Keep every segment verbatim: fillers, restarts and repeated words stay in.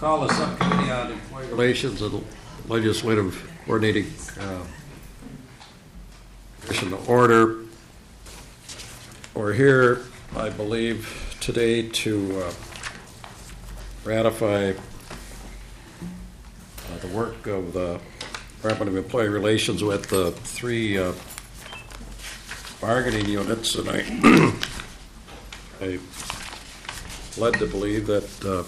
Call the subcommittee on employee relations and legislative coordinating uh, commission to order. We're here, I believe, today to uh, ratify uh, the work of the Department of Employee Relations with the three uh, bargaining units, and I, I led to believe that uh,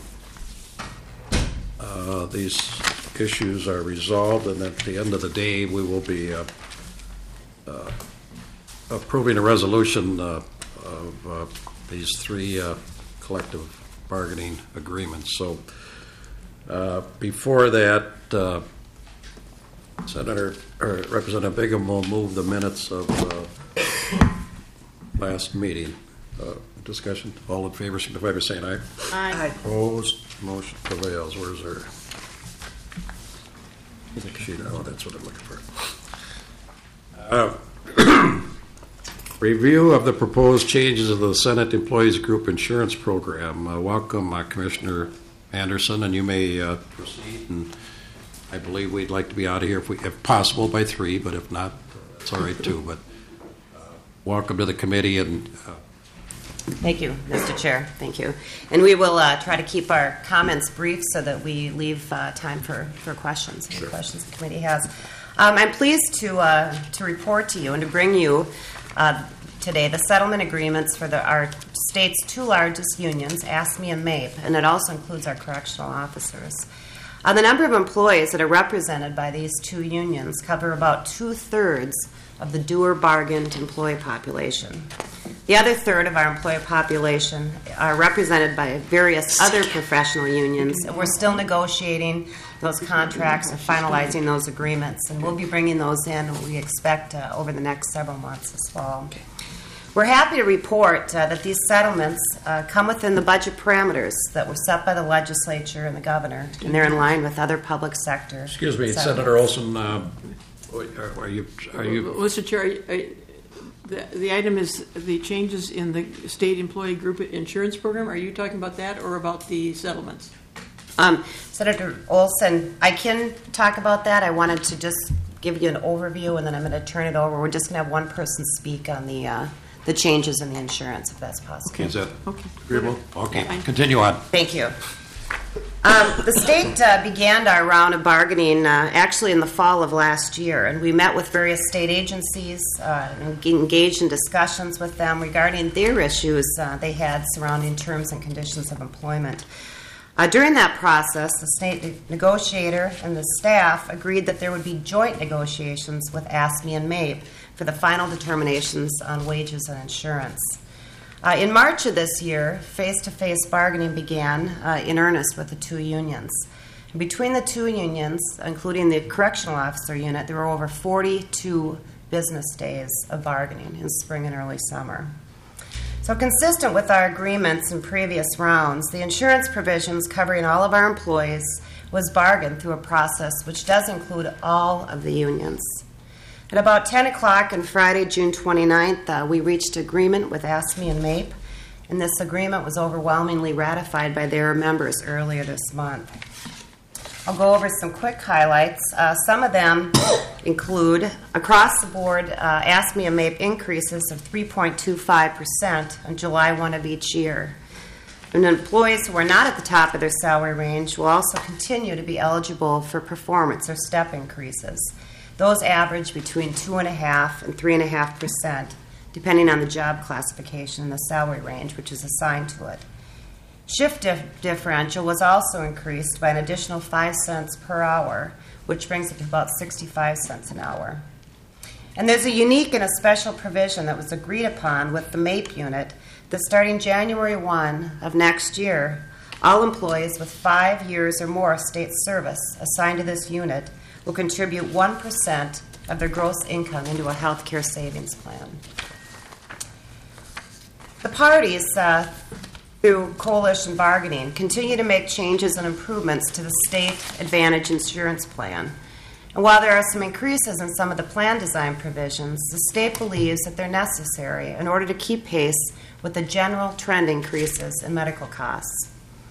uh, these issues are resolved, and at the end of the day, we will be uh, uh, approving a resolution uh, of uh, these three uh, collective bargaining agreements. So, uh, before that, uh, Senator or Representative Bingham will move the minutes of uh, last meeting. Uh, discussion. All in favor, signify by saying aye. Aye. Opposed. Motion prevails. Where's our? Sheet. Oh, that's what I'm looking for. Uh, review of the proposed changes of the Senate Employees Group Insurance Program. Uh, welcome, uh, Commissioner Anderson, and you may uh, proceed. And I believe we'd like to be out of here if, we, if possible by three, but if not, it's all right too. But uh, welcome to the committee. And uh, thank you, Mister Chair. Thank you. And we will uh, try to keep our comments brief so that we leave uh, time for, for questions. Sure. Any questions the committee has. Um, I'm pleased to uh, to report to you and to bring you uh, today the settlement agreements for the, our state's two largest unions, AFSCME and MAPE, and it also includes our correctional officers. Uh, the number of employees that are represented by these two unions cover about two-thirds of the duer bargained employee population. The other third of our employee population are represented by various other professional unions, and we're still negotiating those contracts or finalizing those agreements, and we'll be bringing those in, we expect, uh, over the next several months this fall. We're happy to report uh, that these settlements uh, come within the budget parameters that were set by the legislature and the governor, and they're in line with other public sector. Excuse me, settlements. Senator Olson. Uh, are, are you? Are you? Mister Chair, are, are, the the item is the changes in the state employee group insurance program. Are you talking about that or about the settlements? Um, Senator Olson, I can talk about that. I wanted to just give you an overview, and then I'm going to turn it over. We're just going to have one person speak on the. Uh, the changes in the insurance, if that's possible. Okay, is that okay. agreeable? Okay, Fine. Continue on. Thank you. Um, the state uh, began our round of bargaining uh, actually in the fall of last year, and we met with various state agencies uh, and engaged in discussions with them regarding their issues uh, they had surrounding terms and conditions of employment. Uh, during that process, the state negotiator and the staff agreed that there would be joint negotiations with AFSCME and MAPE for the final determinations on wages and insurance. Uh, in March of this year, face-to-face bargaining began uh, in earnest with the two unions. And between the two unions, including the correctional officer unit, there were over forty-two business days of bargaining in spring and early summer. So consistent with our agreements in previous rounds, the insurance provisions covering all of our employees was bargained through a process which does include all of the unions. At about ten o'clock on Friday, June twenty-ninth, uh, we reached agreement with AFSCME and MAPE, and this agreement was overwhelmingly ratified by their members earlier this month. I'll go over some quick highlights. Uh, some of them include, across the board, uh, AFSCME and MAPE increases of three point two five percent on July first of each year. And employees who are not at the top of their salary range will also continue to be eligible for performance or step increases. Those average between two point five and three point five percent, depending on the job classification and the salary range which is assigned to it. Shift dif- differential was also increased by an additional five cents per hour, which brings it to about sixty-five cents an hour. And there's a unique and a special provision that was agreed upon with the MAPE unit that starting January first of next year, all employees with five years or more state service assigned to this unit will contribute one percent of their gross income into a health care savings plan. The parties, uh, through coalition bargaining, continue to make changes and improvements to the State Advantage Insurance Plan. And while there are some increases in some of the plan design provisions, the state believes that they're necessary in order to keep pace with the general trend increases in medical costs.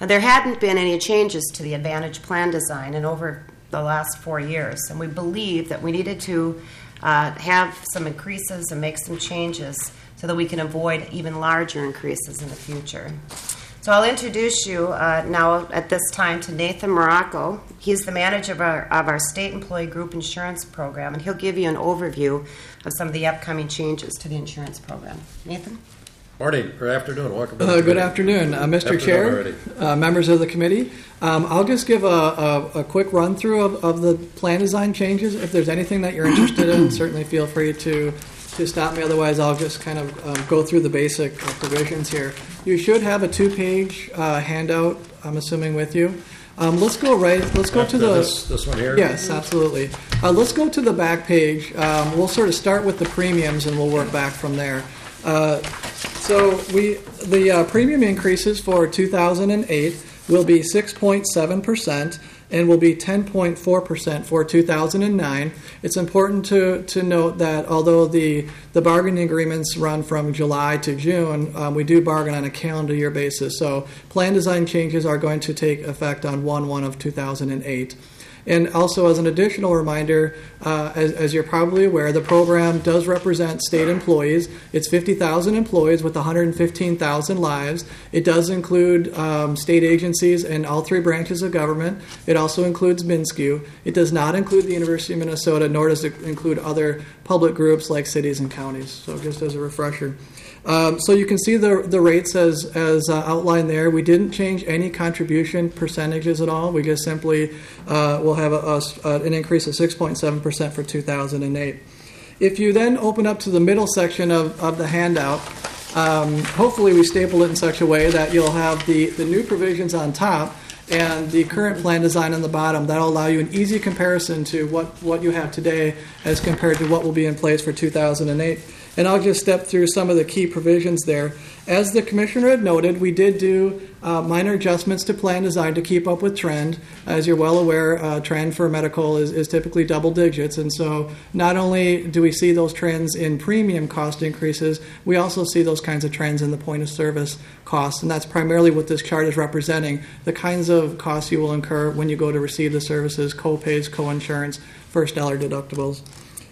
Now, there hadn't been any changes to the Advantage plan design in over the last four years, and we believe that we needed to uh, have some increases and make some changes so that we can avoid even larger increases in the future. So I'll introduce you uh, now at this time to Nathan Morocco. He's the manager of our, of our State Employee Group Insurance Program, and he'll give you an overview of some of the upcoming changes to the insurance program. Nathan? Morning or afternoon. Welcome to the Uh, good committee. afternoon, uh, Mister Afternoon Chair, already. uh, members of the committee. Um, I'll just give a, a, a quick run through of, of the plan design changes. If there's anything that you're interested in, certainly feel free to to stop me. Otherwise, I'll just kind of um, go through the basic uh, provisions here. You should have a two-page uh, handout, I'm assuming, with you. Um, let's go right. Let's go to the. This, this one here? Yes, absolutely. Uh, let's go to the back page. Um, we'll sort of start with the premiums, and we'll work back from there. Uh, so we the uh, premium increases for two thousand eight will be six point seven percent and will be ten point four percent for two thousand nine. It's important to, to note that although the, the bargaining agreements run from July to June, um, we do bargain on a calendar year basis. So plan design changes are going to take effect on one one of two thousand eight. And also, as an additional reminder, uh, as, as you're probably aware, the program does represent state employees. It's fifty thousand employees with one hundred fifteen thousand lives. It does include um, state agencies in all three branches of government. It also includes MnSCU. It does not include the University of Minnesota, nor does it include other public groups like cities and counties. So just as a refresher. Um, so you can see the the rates as as uh, outlined there. We didn't change any contribution percentages at all. We just simply uh, will have a, a, uh, an increase of six point seven percent for two thousand eight. If you then open up to the middle section of, of the handout, um, hopefully we staple it in such a way that you'll have the, the new provisions on top and the current plan design on the bottom. That'll allow you an easy comparison to what, what you have today as compared to what will be in place for two thousand eight. And I'll just step through some of the key provisions there. As the Commissioner had noted, we did do uh, minor adjustments to plan design to keep up with trend. As you're well aware, uh, trend for medical is, is typically double digits. And so not only do we see those trends in premium cost increases, we also see those kinds of trends in the point of service costs. And that's primarily what this chart is representing, the kinds of costs you will incur when you go to receive the services, co-pays, co-insurance, first dollar deductibles.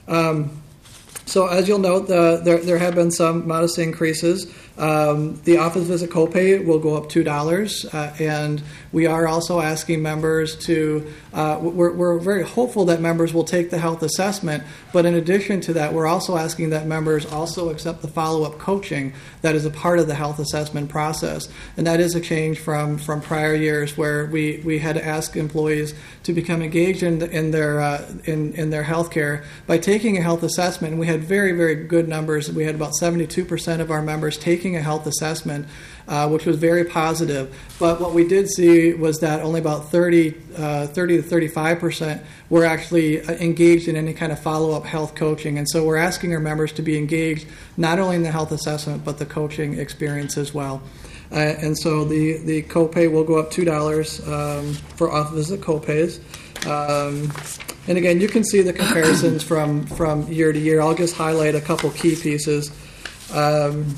Um, So as you'll note, the, there, there have been some modest increases. Um, the office visit copay will go up two dollars, uh, and we are also asking members to, uh, we're, we're very hopeful that members will take the health assessment, but in addition to that, we're also asking that members also accept the follow-up coaching that is a part of the health assessment process. And that is a change from, from prior years where we, we had to ask employees to become engaged in, in their uh, in, in their health care by taking a health assessment. And we had very, very good numbers. We had about seventy-two percent of our members taking a health assessment, uh, which was very positive. But what we did see was that only about thirty, uh, thirty to thirty-five percent were actually engaged in any kind of follow-up health coaching. And so we're asking our members to be engaged not only in the health assessment, but the coaching experience as well. Uh, and so the, the copay will go up two dollars um, for off visit copays. Um, and again, you can see the comparisons from, from year to year. I'll just highlight a couple key pieces. Um,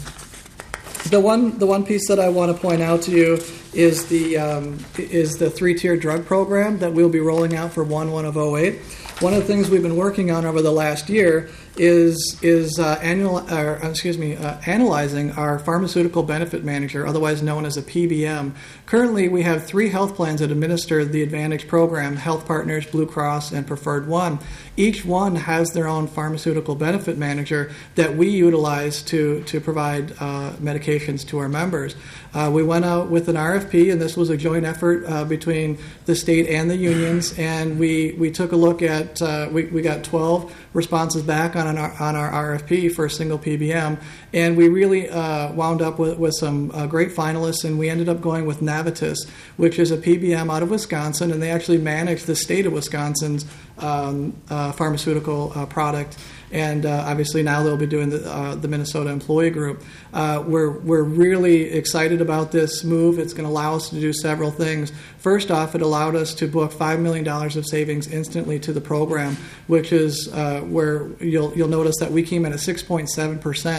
the one the one piece that I want to point out to you is the um, is the three-tier drug program that we'll be rolling out for one one of oh eight. One of the things we've been working on over the last year is is uh, annual, uh, excuse me, uh, analyzing our pharmaceutical benefit manager, otherwise known as a P B M. Currently, we have three health plans that administer the Advantage program: Health Partners, Blue Cross, and Preferred One. Each one has their own pharmaceutical benefit manager that we utilize to to provide uh, medications to our members. Uh, we went out with an R F P, and this was a joint effort uh, between the state and the unions, and we, we took a look at, uh, we, we got twelve responses back on, an, on our R F P for a single P B M, and we really uh, wound up with, with some uh, great finalists, and we ended up going with Navitus, which is a P B M out of Wisconsin, and they actually manage the state of Wisconsin's um, uh, pharmaceutical uh, product. And uh, obviously now they'll be doing the, uh, the Minnesota Employee Group. Uh, we're we're really excited about this move. It's going to allow us to do several things. First off, it allowed us to book five million dollars of savings instantly to the program, which is uh, where you'll you'll notice that we came in at six point seven percent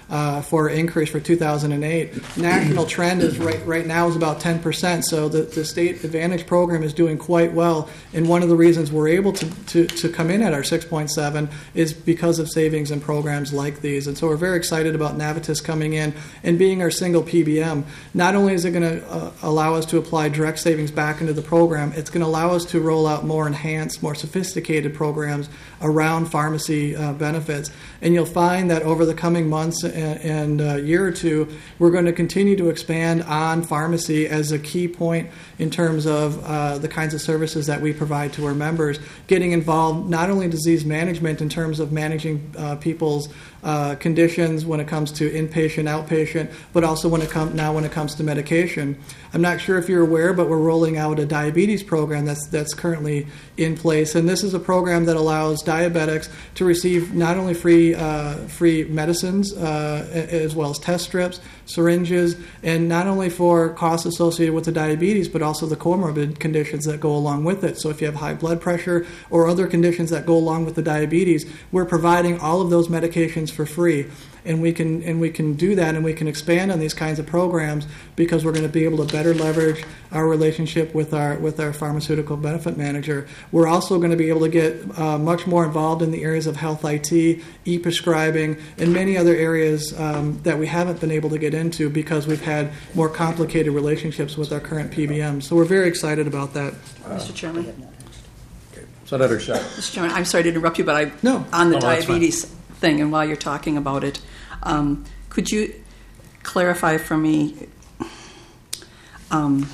uh, for increase for two thousand eight. National trend is right right now is about ten percent. So the, the State Advantage program is doing quite well. And one of the reasons we're able to, to, to come in at our six point seven is because of savings in programs like these. And so we're very excited about Navitas coming in and being our single P B M. Not only is it going to uh, allow us to apply direct savings back into the program, it's going to allow us to roll out more enhanced, more sophisticated programs around pharmacy uh, benefits. And you'll find that over the coming months and, and uh, year or two, we're going to continue to expand on pharmacy as a key point in terms of uh, the kinds of services that we provide to our members, getting involved not only in disease management in terms of managing uh, people's uh, conditions when it comes to inpatient, outpatient, but also when it comes now when it comes to medication. I'm not sure if you're aware, but we're rolling out a diabetes program that's that's currently in place, and this is a program that allows diabetics to receive not only free uh, free medicines uh, as well as test strips, syringes, and not only for costs associated with the diabetes, but also the comorbid conditions that go along with it. So if you have high blood pressure or other conditions that go along with the diabetes, we're providing all of those medications for free. And we can and we can do that, and we can expand on these kinds of programs because we're going to be able to better leverage our relationship with our with our pharmaceutical benefit manager. We're also going to be able to get uh, much more involved in the areas of health I T, e-prescribing, and many other areas um, that we haven't been able to get into because we've had more complicated relationships with our current P B Ms. So we're very excited about that. Mister Chairman. Senator Shaw. Mister Chairman, I'm sorry to interrupt you, but I No. on the Oh, that's fine. diabetes thing, and while you're talking about it, um, could you clarify for me um,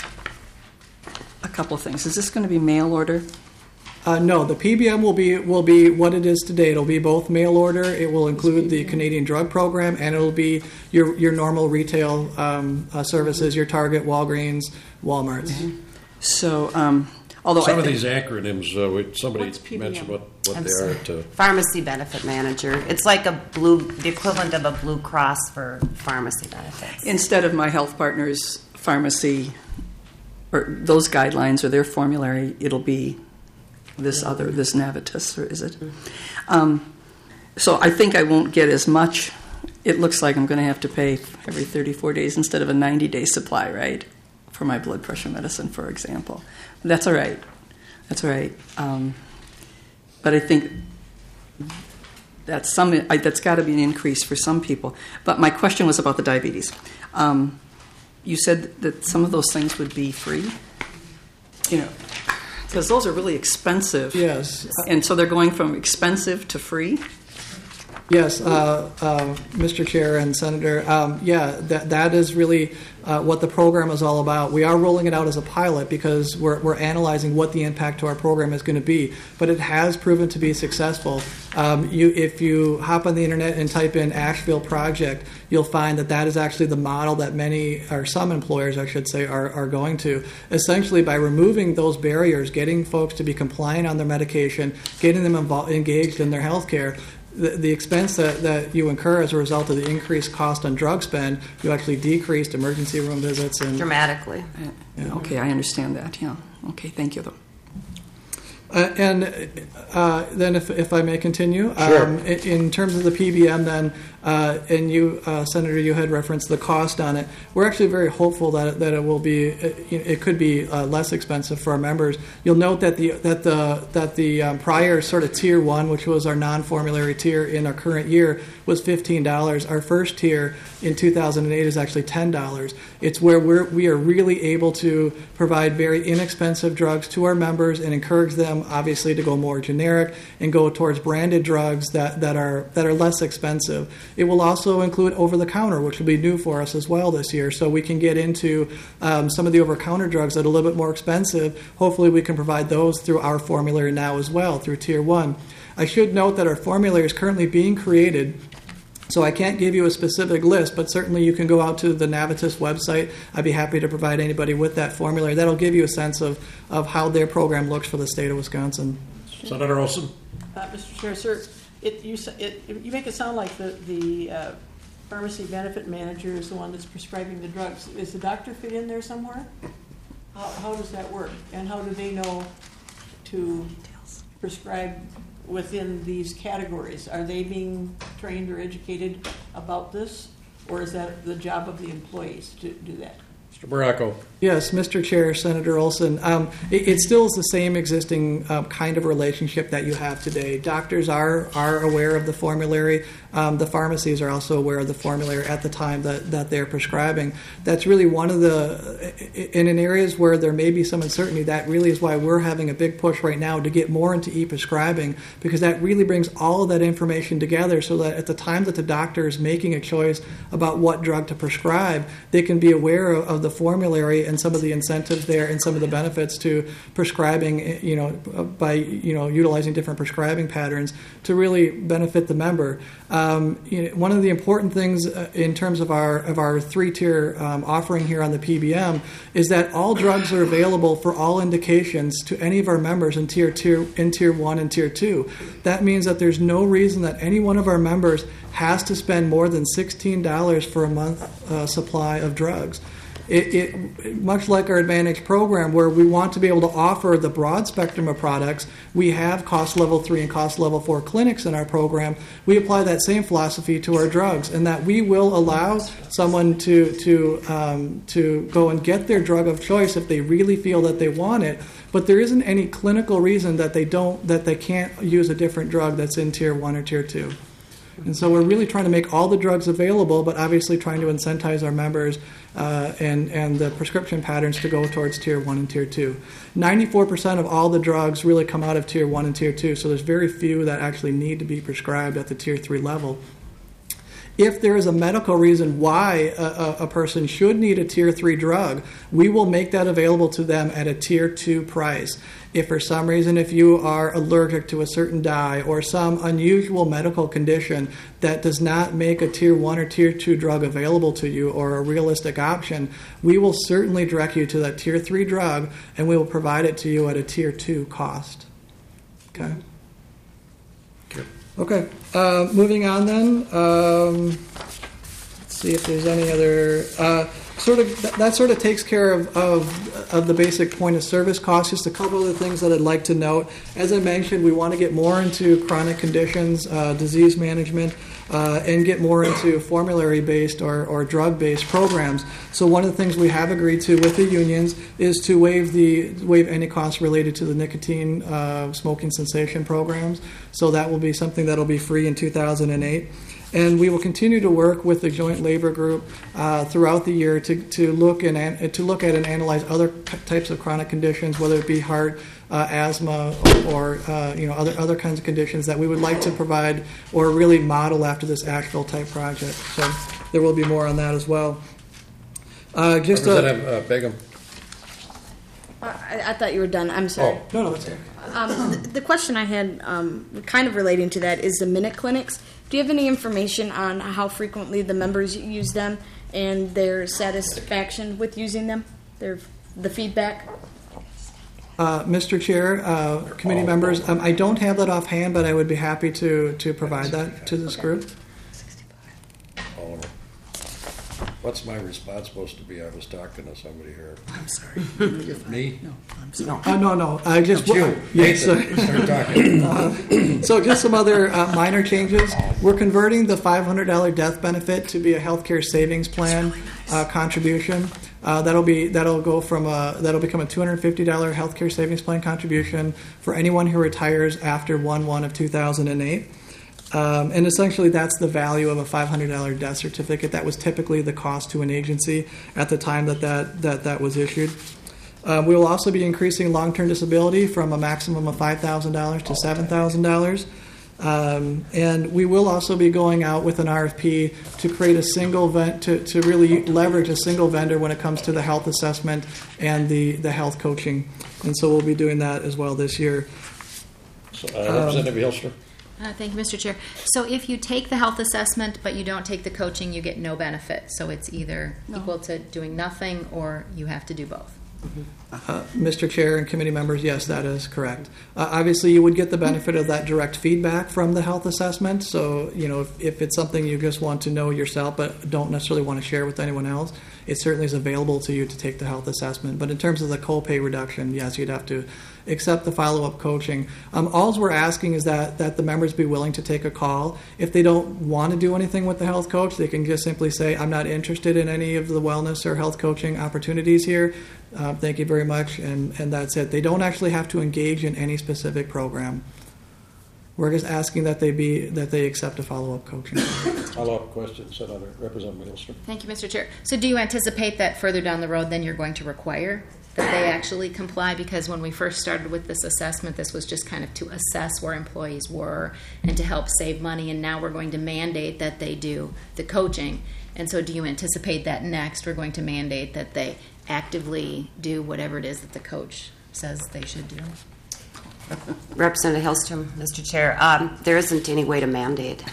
a couple of things? Is this going to be mail order? Uh, no, the P B M will be will be what it is today. It'll be both mail order. It will include the Canadian Drug Program, and it'll be your your normal retail um, uh, services, your Target, Walgreens, Walmarts. Mm-hmm. So, um, although Some I of think, these acronyms, uh, we- somebody What's P B M? mentioned what, what I'm they sorry. are to. Pharmacy benefit manager. It's like a blue, the equivalent of a Blue Cross for pharmacy benefits. instead of my health partner's pharmacy or those guidelines or their formulary, it'll be this other, this Navitas, or is it? Um, so I think I won't get as much. It looks like I'm going to have to pay every thirty-four days instead of a ninety-day supply, right, for my blood pressure medicine, for example. That's all right. That's all right. Um, but I think that's some. I, that's got to be an increase for some people. But my question was about the diabetes. Um, you said that some of those things would be free. You know, because those are really expensive. Yes. And so they're going from expensive to free. Yes, uh, uh, Mister Chair and Senator. Um, yeah, that that is really uh, what the program is all about. We are rolling it out as a pilot because we're we're analyzing what the impact to our program is going to be. But it has proven to be successful. Um, you, if you hop on the internet and type in Asheville Project, you'll find that that is actually the model that many, or some employers, I should say, are are going to. Essentially, by removing those barriers, getting folks to be compliant on their medication, getting them involved, engaged in their health care. The, the expense that, that you incur as a result of the increased cost on drug spend, you actually decreased emergency room visits and Dramatically. Yeah. Okay, I understand that. Yeah. Okay, thank you, though. Uh, and uh, then, if, if I may continue, Sure. um, in, in terms of the P B M, then, uh, and you, uh, Senator, you had referenced the cost on it. We're actually very hopeful that that it will be, it, it could be uh, less expensive for our members. You'll note that the that the that the um, prior sort of tier one, which was our non-formulary tier in our current year, was fifteen dollars. Our first tier in two thousand eight is actually ten dollars. It's where we're we are really able to provide very inexpensive drugs to our members and encourage them, obviously, to go more generic and go towards branded drugs that, that are that are less expensive. It will also include over-the-counter, which will be new for us as well this year. So we can get into um, some of the over-the-counter drugs that are a little bit more expensive. Hopefully we can provide those through our formulary now as well, through Tier one. I should note that our formulary is currently being created. So I can't give you a specific list, but certainly you can go out to the Navitas website. I'd be happy to provide anybody with that formulary. That'll give you a sense of, of how their program looks for the state of Wisconsin. Senator Olson? Uh, Mister Chair, sir, it, you, s- it, you make it sound like the, the uh, pharmacy benefit manager is the one that's prescribing the drugs. Is the doctor fit in there somewhere? How, how does that work? And how do they know to prescribe within these categories? Are they being trained or educated about this? Or is that the job of the employees to do that? Mister Baracco. Yes, Mister Chair, Senator Olson. Um, it, it still is the same existing uh, kind of relationship that you have today. Doctors are are aware of the formulary. Um, the pharmacies are also aware of the formulary at the time that, that they're prescribing. That's really one of the, and in areas where there may be some uncertainty, that really is why we're having a big push right now to get more into e-prescribing, because that really brings all of that information together so that at the time that the doctor is making a choice about what drug to prescribe, they can be aware of, of the formulary and some of the incentives there and some of the benefits to prescribing, you know, by, you know, utilizing different prescribing patterns to really benefit the member. Um, you know, one of the important things uh, in terms of our of our three-tier um, offering here on the P B M is that all drugs are available for all indications to any of our members in tier two, in tier one and tier two. That means that there's no reason that any one of our members has to spend more than sixteen dollars for a month uh, supply of drugs. It, it, much like our Advantage program, where we want to be able to offer the broad spectrum of products, we have cost level three and cost level four clinics in our program. We apply that same philosophy to our drugs, and that we will allow someone to to um, to go and get their drug of choice if they really feel that they want it. But there isn't any clinical reason that they don't that they can't use a different drug that's in tier one or tier two. And so we're really trying to make all the drugs available, but obviously trying to incentivize our members uh, and, and the prescription patterns to go towards tier one and tier two. ninety-four percent of all the drugs really come out of tier one and tier two, so there's very few that actually need to be prescribed at the tier three level. If there is a medical reason why a, a, a person should need a tier three drug, we will make that available to them at a tier two price. If for some reason, if you are allergic to a certain dye or some unusual medical condition that does not make a tier one or tier two drug available to you or a realistic option, we will certainly direct you to that tier three drug and we will provide it to you at a tier two cost. Okay? Okay, uh, moving on then. Um, let's see if there's any other. Uh, sort of that, that sort of takes care of, of of the basic point of service costs. Just a couple of the things that I'd like to note. As I mentioned, we want to get more into chronic conditions, uh, disease management, uh, and get more into formulary-based or, or drug-based programs. So one of the things we have agreed to with the unions is to waive the waive any costs related to the nicotine uh, smoking cessation programs. So that will be something that will be free in two thousand eight. And we will continue to work with the Joint Labor Group uh, throughout the year to, to look and an, to look at and analyze other p- types of chronic conditions, whether it be heart, uh, asthma, or, or uh, you know other other kinds of conditions that we would like to provide or really model after this Asheville type project. So there will be more on that as well. Uh, just Representative a, uh, Begum. I, I thought you were done. I'm sorry. Oh. no, no, that's okay. Um, the, the question I had, um, kind of relating to that, is the minute clinics. Do you have any information on how frequently the members use them and their satisfaction with using them? Their the feedback. Uh, Mister Chair, uh, committee members, um, I don't have that offhand, but I would be happy to to provide that to this group. Oh, what's my response supposed to be? I was talking to somebody here. I'm sorry. Me? No, I'm sorry. Uh, no, no, I just You. yes, uh, Nathan, start talking. So just some other uh, minor changes. We're converting the five hundred dollars death benefit to be a healthcare savings plan uh, contribution. Uh, that'll be that'll go from a, that'll become a two hundred fifty dollars healthcare savings plan contribution for anyone who retires after one one of two thousand eight. Um, and essentially, that's the value of a five hundred dollars death certificate. That was typically the cost to an agency at the time that that, that, that was issued. Uh, we will also be increasing long-term disability from a maximum of five thousand dollars to seven thousand dollars. Um, and we will also be going out with an R F P to create a single vent to, to really leverage a single vendor when it comes to the health assessment and the, the health coaching. And so we'll be doing that as well this year. So, uh, Representative Hilster. Uh, thank you, Mister Chair. So if you take the health assessment but you don't take the coaching, you get no benefit. So it's either No. equal to doing nothing or you have to do both. Uh, Mister Chair and committee members, yes, that is correct. Uh, obviously, you would get the benefit of that direct feedback from the health assessment. So, you know, if, if it's something you just want to know yourself but don't necessarily want to share with anyone else, it certainly is available to you to take the health assessment. But in terms of the copay reduction, yes, you'd have to accept the follow-up coaching. Um, all we're asking is that, that the members be willing to take a call. If they don't want to do anything with the health coach, they can just simply say, I'm not interested in any of the wellness or health coaching opportunities here. Uh, thank you very much, and, and that's it. They don't actually have to engage in any specific program. We're just asking that they be that they accept a follow-up coaching. Follow-up question, Senator Representative Middlestrom. Thank you, Mister Chair. So do you anticipate that further down the road then you're going to require that they actually comply? Because when we first started with this assessment, this was just kind of to assess where employees were and to help save money, and now we're going to mandate that they do the coaching. And so do you anticipate that next we're going to mandate that they actively do whatever it is that the coach says they should do? Representative Hillstrom, Mister Chair, um, there isn't any way to mandate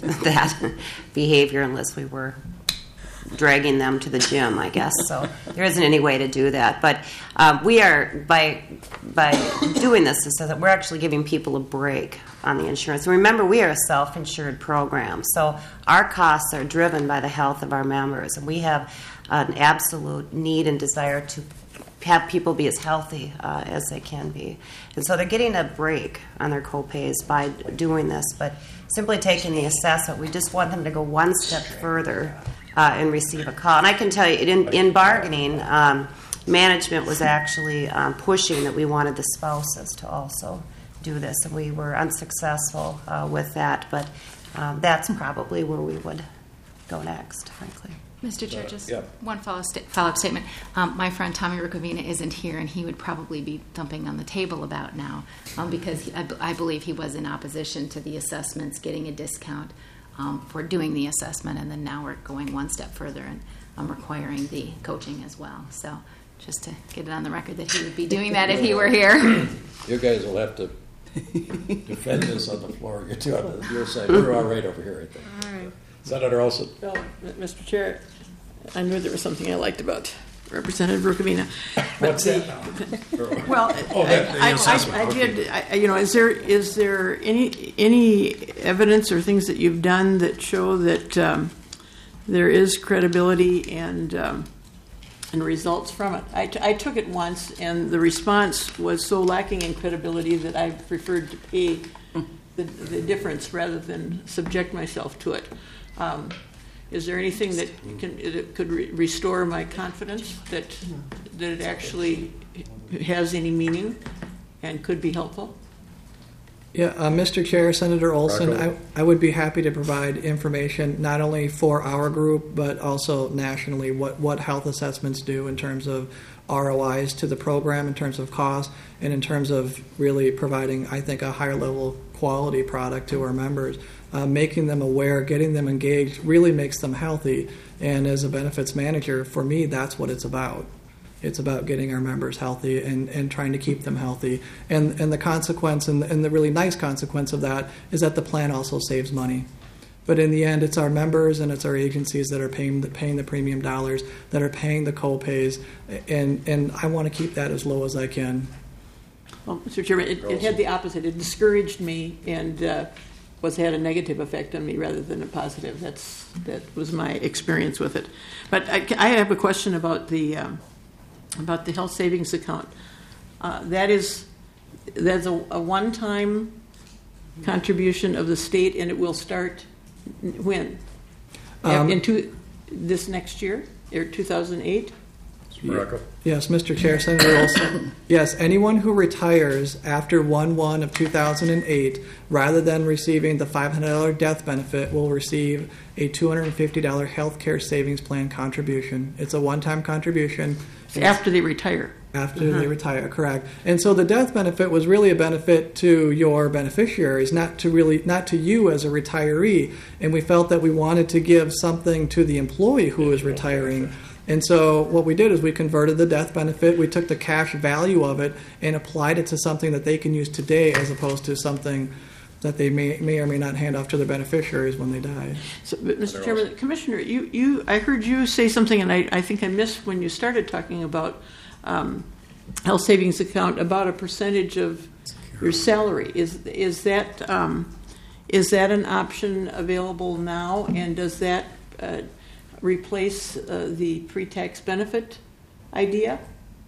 that behavior unless we were dragging them to the gym, I guess. So there isn't any way to do that. But um, we are, by by doing this, so that we're actually giving people a break on the insurance. And remember, we are a self-insured program, so our costs are driven by the health of our members, and we have an absolute need and desire to have people be as healthy uh, as they can be. And so they're getting a break on their copays by doing this, but simply taking the assessment, we just want them to go one step further uh, and receive a call. And I can tell you, in, in bargaining, um, management was actually um, pushing that we wanted the spouses to also do this, and we were unsuccessful uh, with that, but um, that's probably where we would go next, frankly. Mister Chair, just yeah. one follow sta- follow-up statement. Um, my friend Tommy Rukavina isn't here, and he would probably be thumping on the table about now um, because he, I, b- I believe he was in opposition to the assessments getting a discount um, for doing the assessment, and then now we're going one step further and um, requiring the coaching as well. So just to get it on the record that he would be doing that if he were here. You guys will have to defend this on the floor. You're two on your side. We're all right over here, I think. All right. Senator Olson. Well, M- Mister Chair, I knew there was something I liked about Representative Rukavina. What's that now? Well, Oh, that- the I, I, assessment, I, I okay. did. I, you know, is there is there any any evidence or things that you've done that show that um, there is credibility and um, and results from it? I, t- I took it once, and the response was so lacking in credibility that I preferred to pay the, the difference rather than subject myself to it. Um, is there anything that can that could re- restore my confidence that that it actually has any meaning and could be helpful? Yeah, uh, Mister Chair, Senator Olson, Rocco. I, I would be happy to provide information not only for our group but also nationally what, what health assessments do in terms of R O Is to the program, in terms of cost, and in terms of really providing, I think, a higher level quality product to our members. Uh, making them aware, getting them engaged really makes them healthy. And as a benefits manager, for me, that's what it's about. It's about getting our members healthy and, and trying to keep them healthy. And and the consequence, and, and the really nice consequence of that, is that the plan also saves money. But in the end, it's our members and it's our agencies that are paying the, paying the premium dollars, that are paying the co-pays, and, and I want to keep that as low as I can. Well, Mister Chairman, it, it had the opposite. It discouraged me and uh, was had a negative effect on me rather than a positive. That's that was my experience with it. But I, I have a question about the um, about the health savings account. Uh, that is that's a, a one-time contribution of the state, and it will start when Um, into this next year or two thousand eight. Morocco. Yes, Mister Chair, Senator Olson. Yes, anyone who retires after one one of two thousand eight, rather than receiving the five hundred dollars death benefit, will receive a two hundred fifty dollars health care savings plan contribution. It's a one-time contribution. After they retire. After they retire, correct. And so the death benefit was really a benefit to your beneficiaries, not to really, not to you as a retiree. And we felt that we wanted to give something to the employee who is retiring. And so what we did is we converted the death benefit, we took the cash value of it and applied it to something that they can use today as opposed to something that they may, may or may not hand off to their beneficiaries when they die. So, but Mister Chairman, Commissioner, you, you, I heard you say something, and I, I think I missed when you started talking about um, health savings account about a percentage of your salary. Is is that um, is that an option available now? And does that uh, replace uh, the pre-tax benefit idea,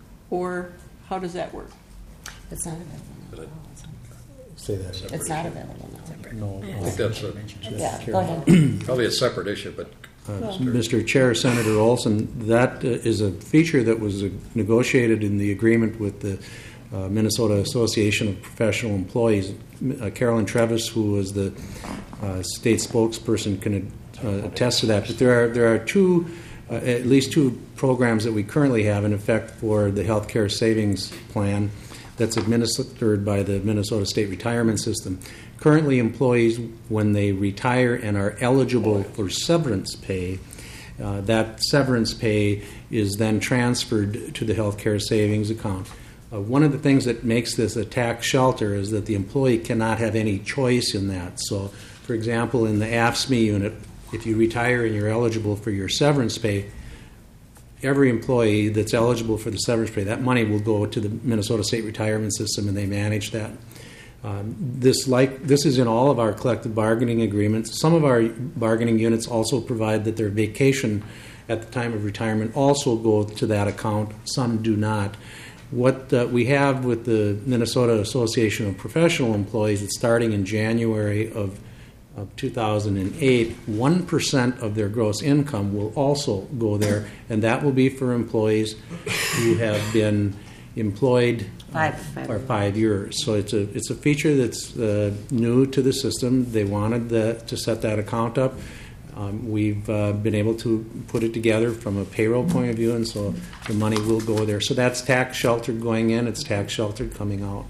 or how does that work? It's not available now. Say that. It's not available now. No. I think that's a, Yeah, go ahead. probably a separate issue, but Uh, Mister Chair, Senator Olson, that uh, is a feature that was uh, negotiated in the agreement with the uh, Minnesota Association of Professional Employees. Uh, Carolyn Trevis, who was the uh, state spokesperson, can uh, attest to that. But there are there are two, uh, at least two programs that we currently have in effect for the healthcare savings plan that's administered by the Minnesota State Retirement System. Currently, employees, when they retire and are eligible for severance pay, uh, that severance pay is then transferred to the healthcare savings account. Uh, one of the things that makes this a tax shelter is that the employee cannot have any choice in that. So, for example, in the A F S M E unit, if you retire and you're eligible for your severance pay, every employee that's eligible for the severance pay, that money will go to the Minnesota State Retirement System, and they manage that. Um, this like this is in all of our collective bargaining agreements. Some of our bargaining units also provide that their vacation at the time of retirement also go to that account. Some do not. What uh, we have with the Minnesota Association of Professional Employees, it's starting in January of, of two thousand eight, one percent of their gross income will also go there, and that will be for employees who have been employed Five, five. for five years. So it's a it's a feature that's uh, new to the system. They wanted the, to set that account up. Um, we've uh, been able to put it together from a payroll point of view, and so the money will go there. So that's tax sheltered going in. It's tax sheltered coming out.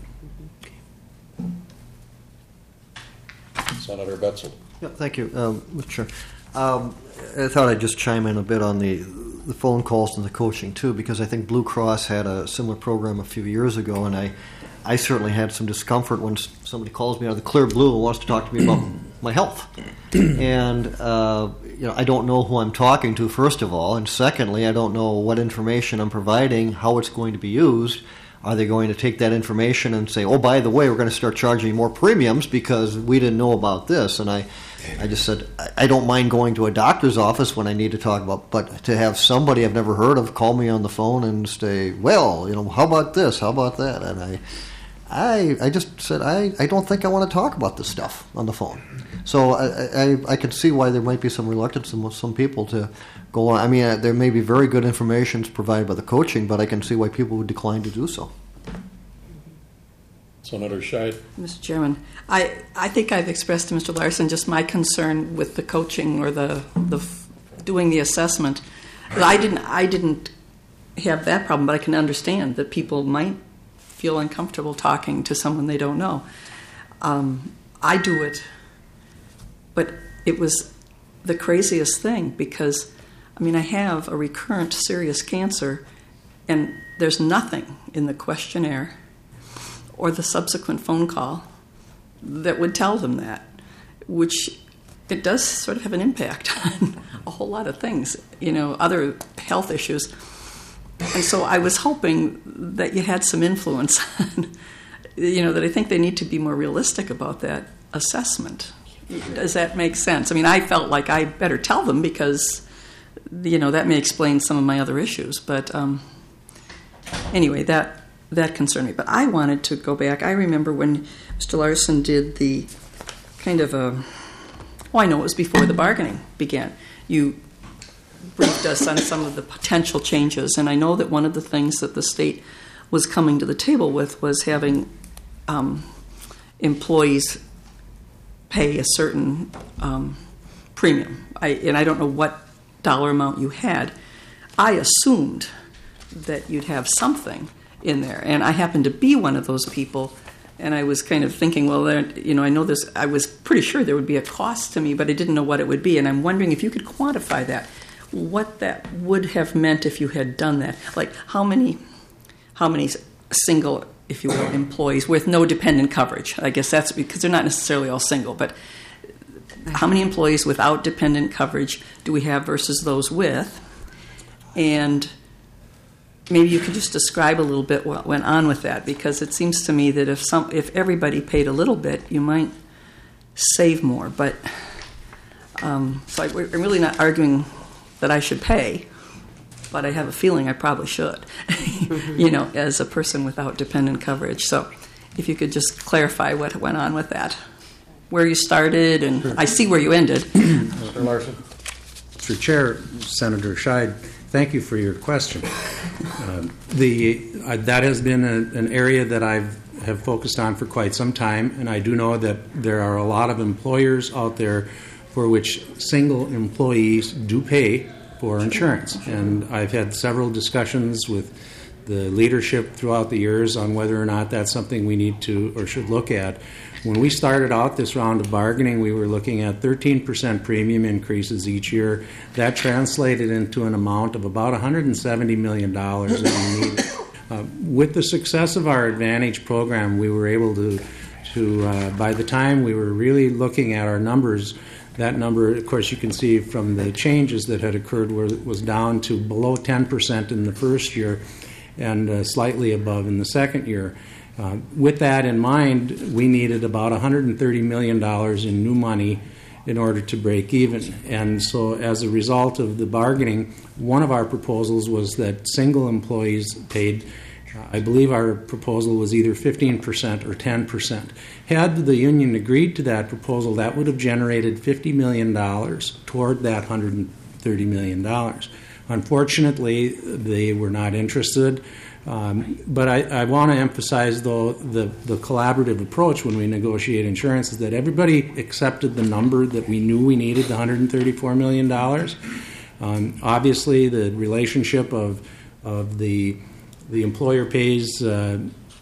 Senator Betzel. Yeah, thank you, um, Mister Chair. Um, I thought I'd just chime in a bit on the the phone calls and the coaching too, because I think Blue Cross had a similar program a few years ago, and I, I certainly had some discomfort when somebody calls me out of the clear blue and wants to talk to me about my health. And uh, you know, I don't know who I'm talking to, first of all, and secondly, I don't know what information I'm providing, how it's going to be used. Are they going to take that information and say, oh, by the way, we're going to start charging you more premiums because we didn't know about this? And I, I just said, I don't mind going to a doctor's office when I need to talk about, but to have somebody I've never heard of call me on the phone and say, well, you know, how about this? How about that? And I, I, I just said, I, I don't think I want to talk about this stuff on the phone. So I, I, I could see why there might be some reluctance in some people to go on. I mean, uh, there may be very good information provided by the coaching, but I can see why people would decline to do so. Senator Scheid. Mister Chairman, I, I think I've expressed to Mister Larson just my concern with the coaching or the the doing the assessment. I didn't I didn't have that problem, but I can understand that people might feel uncomfortable talking to someone they don't know. Um, I do it, but it was the craziest thing because, I mean, I have a recurrent serious cancer, and there's nothing in the questionnaire or the subsequent phone call that would tell them that, which it does sort of have an impact on a whole lot of things, you know, other health issues. And so I was hoping that you had some influence on, you know, that I think they need to be more realistic about that assessment. Does that make sense? I mean, I felt like I better tell them because, you know, that may explain some of my other issues. But um, anyway, that that concerned me. But I wanted to go back. I remember when Mister Larson did the kind of a, oh, I know it was before the bargaining began. You briefed us on some of the potential changes, and I know that one of the things that the state was coming to the table with was having um, employees pay a certain um, premium. I, and I don't know what dollar amount you had. I assumed that you'd have something in there, and I happened to be one of those people, and I was kind of thinking, well, there, you know, I know this, I was pretty sure there would be a cost to me, but I didn't know what it would be, and I'm wondering if you could quantify that, what that would have meant if you had done that. Like, how many, how many single, if you will, employees with no dependent coverage? I guess that's because they're not necessarily all single, but how many employees without dependent coverage do we have versus those with? And maybe you could just describe a little bit what went on with that, because it seems to me that if some, if everybody paid a little bit, you might save more. But um, so I, I'm really not arguing that I should pay, but I have a feeling I probably should, you know, as a person without dependent coverage. So if you could just clarify what went on with that, where you started, and I see where you ended. Mister Larson? Mister Chair, Senator Scheid, thank you for your question. Uh, the uh, that has been a, an area that I've have focused on for quite some time, and I do know that there are a lot of employers out there for which single employees do pay for insurance. And I've had several discussions with the leadership throughout the years on whether or not that's something we need to or should look at. When we started out this round of bargaining, we were looking at thirteen percent premium increases each year. That translated into an amount of about one hundred seventy million dollars that we needed. Uh, with the success of our Advantage program, we were able to, to uh, by the time we were really looking at our numbers, that number, of course, you can see from the changes that had occurred, where it was down to below ten percent in the first year and uh, slightly above in the second year. Uh, with that in mind, we needed about one hundred thirty million dollars in new money in order to break even. And so as a result of the bargaining, one of our proposals was that single employees paid, uh, I believe our proposal was either fifteen percent or ten percent. Had the union agreed to that proposal, that would have generated fifty million dollars toward that one hundred thirty million dollars. Unfortunately, they were not interested. Um, but I, I want to emphasize, though, the, the collaborative approach when we negotiate insurance is that everybody accepted the number that we knew we needed, the one hundred thirty-four million dollars. Um, obviously, the relationship of of the the employer pays uh,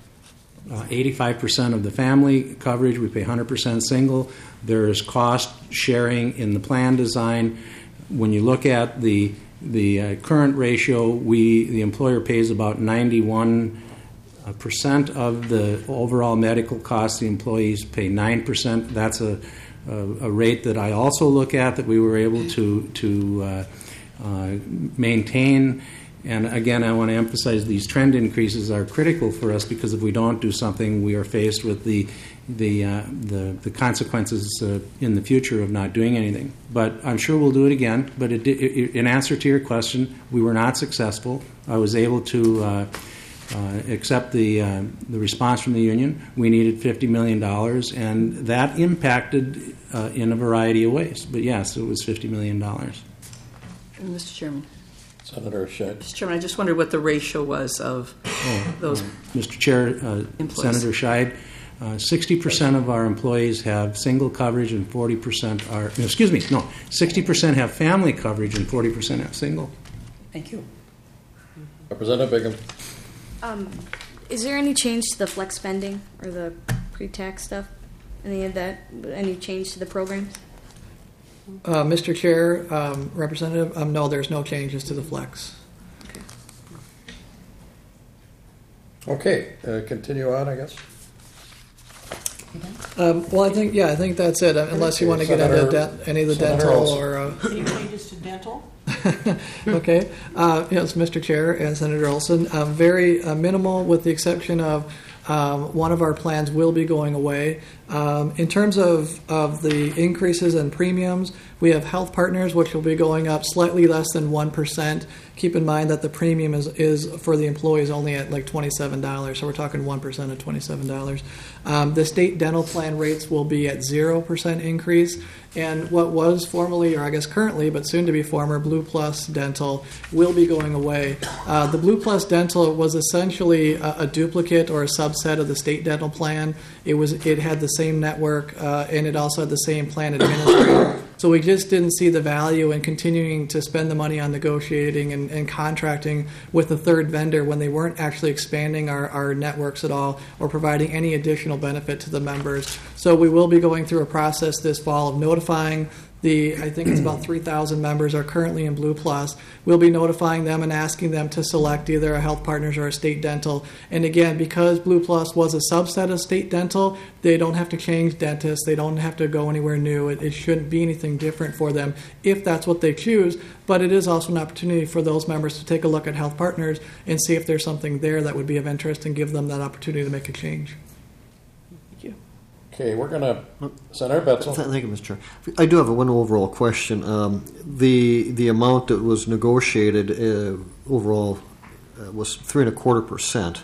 uh, eighty-five percent of the family coverage. We pay one hundred percent single. There is cost sharing in the plan design. When you look at the The uh, current ratio, we the employer pays about ninety-one percent of the overall medical costs. The employees pay nine percent. That's a, a, a rate that I also look at that we were able to to uh, uh, maintain. And again, I want to emphasize these trend increases are critical for us, because if we don't do something, we are faced with the the uh, the, the consequences uh, in the future of not doing anything. But I'm sure we'll do it again. But it, it, in answer to your question, we were not successful. I was able to uh, uh, accept the uh, the response from the union. We needed fifty million dollars, and that impacted uh, in a variety of ways. But yes, it was fifty million dollars. Mister Chairman. Senator Scheid. Mister Chairman, I just wondered what the ratio was of oh, those. Uh, Mister Chair, uh, Senator Scheid, uh, sixty percent of our employees have single coverage and forty percent are, no, excuse me, no, sixty percent have family coverage and forty percent have single. Thank you. Representative Bingham. Um, is there any change to the flex spending or the pre-tax stuff? Any of that? Any change to the programs? Uh, Mister Chair, um, Representative, um, no, there's no changes to the flex. Okay, uh, continue on, I guess. Um, well, I think, yeah, I think that's it, unless you want to get into Senator- de- any of the Senator dental Olson. or... Uh, Any changes to dental? okay. Uh, yes, Mister Chair and Senator Olson, um, very uh, minimal, with the exception of um, one of our plans will be going away. Um, in terms of, of the increases in premiums, we have Health Partners, which will be going up slightly less than one percent. Keep in mind that the premium is, is for the employees only at like twenty-seven dollars, so we're talking one percent of twenty-seven dollars. Um, the state dental plan rates will be at zero percent increase, and what was formerly, or I guess currently, but soon to be former, Blue Plus Dental will be going away. Uh, the Blue Plus Dental was essentially a, a duplicate or a subset of the state dental plan. It was it had the same network, uh, and it also had the same plan administrator. So we just didn't see the value in continuing to spend the money on negotiating and, and contracting with a third vendor when they weren't actually expanding our, our networks at all or providing any additional benefit to the members. So we will be going through a process this fall of notifying The I think it's about three thousand members are currently in Blue Plus. We'll be notifying them and asking them to select either a Health Partners or a State Dental. And again, because Blue Plus was a subset of State Dental, they don't have to change dentists. They don't have to go anywhere new. It, it shouldn't be anything different for them if that's what they choose. But it is also an opportunity for those members to take a look at Health Partners and see if there's something there that would be of interest and give them that opportunity to make a change. Okay, we're going to, Senator Betzel. Thank you, Mister Chair. I do have a one overall question. Um, the the amount that was negotiated uh, overall uh, was three and a quarter percent.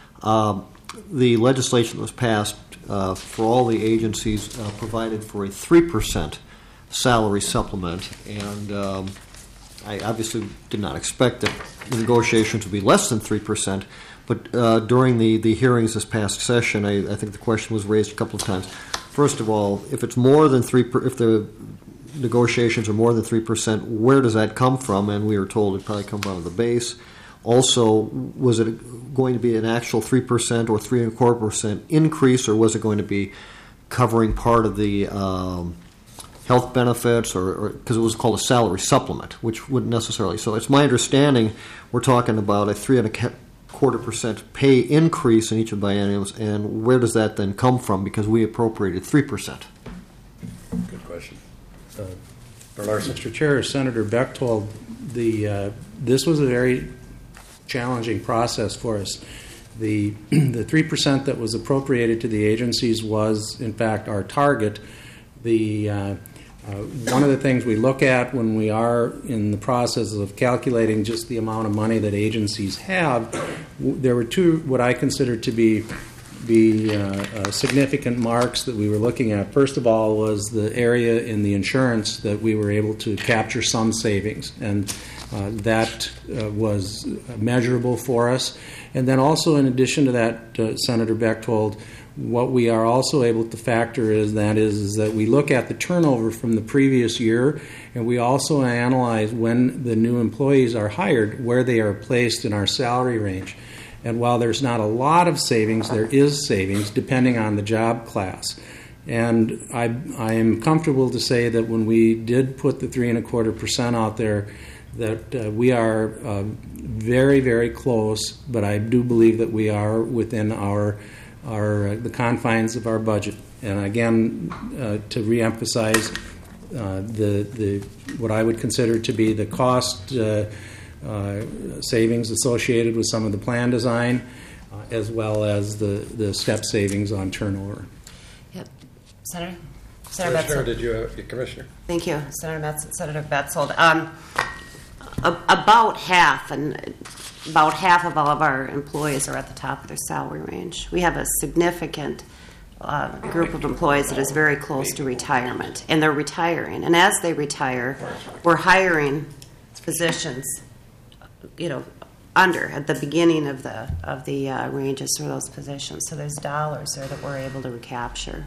Um, the legislation that was passed uh, for all the agencies uh, provided for a three percent salary supplement, and um, I obviously did not expect that the negotiations would be less than three percent. But uh, during the, the hearings this past session, I, I think the question was raised a couple of times. First of all, if it's more than three, per, if the negotiations are more than three percent, where does that come from? And we were told it'd probably come from the base. Also, was it going to be an actual three percent or three and a quarter percent increase, or was it going to be covering part of the um, health benefits, or because it was called a salary supplement, which wouldn't necessarily. So it's my understanding we're talking about a three and a quarter percent pay increase in each of the bienniums, and where does that then come from? Because we appropriated three percent. Good question. Uh, Mister Chair, Senator Bechtold, the uh, this was a very challenging process for us. The the three percent that was appropriated to the agencies was, in fact, our target. The uh, Uh, one of the things we look at when we are in the process of calculating just the amount of money that agencies have, w- there were two what I consider to be be uh, uh, significant marks that we were looking at. First of all was the area in the insurance that we were able to capture some savings, and uh, that uh, was measurable for us. And then also, in addition to that, uh, Senator Bechtold, what we are also able to factor is that is, is that we look at the turnover from the previous year, and we also analyze when the new employees are hired, where they are placed in our salary range. And while there's not a lot of savings, there is savings depending on the job class. And I, I am comfortable to say that when we did put the three and a quarter percent out there, that uh, we are uh, very, very close, but I do believe that we are within our Our, uh, the confines of our budget. And again, uh, to reemphasize uh, the the what I would consider to be the cost uh, uh, savings associated with some of the plan design, uh, as well as the, the step savings on turnover. Yep. Senator? Senator Commissioner, Betzel. did you have, Commissioner? Thank you, Senator Betzel. Senator Betzold. Um, a- about half, and about half of all of our employees are at the top of their salary range. We have a significant uh, group of employees that is very close to retirement, and they're retiring. And as they retire, we're hiring physicians, you know, under at the beginning of the of the uh, ranges for those positions. So there's dollars there that we're able to recapture.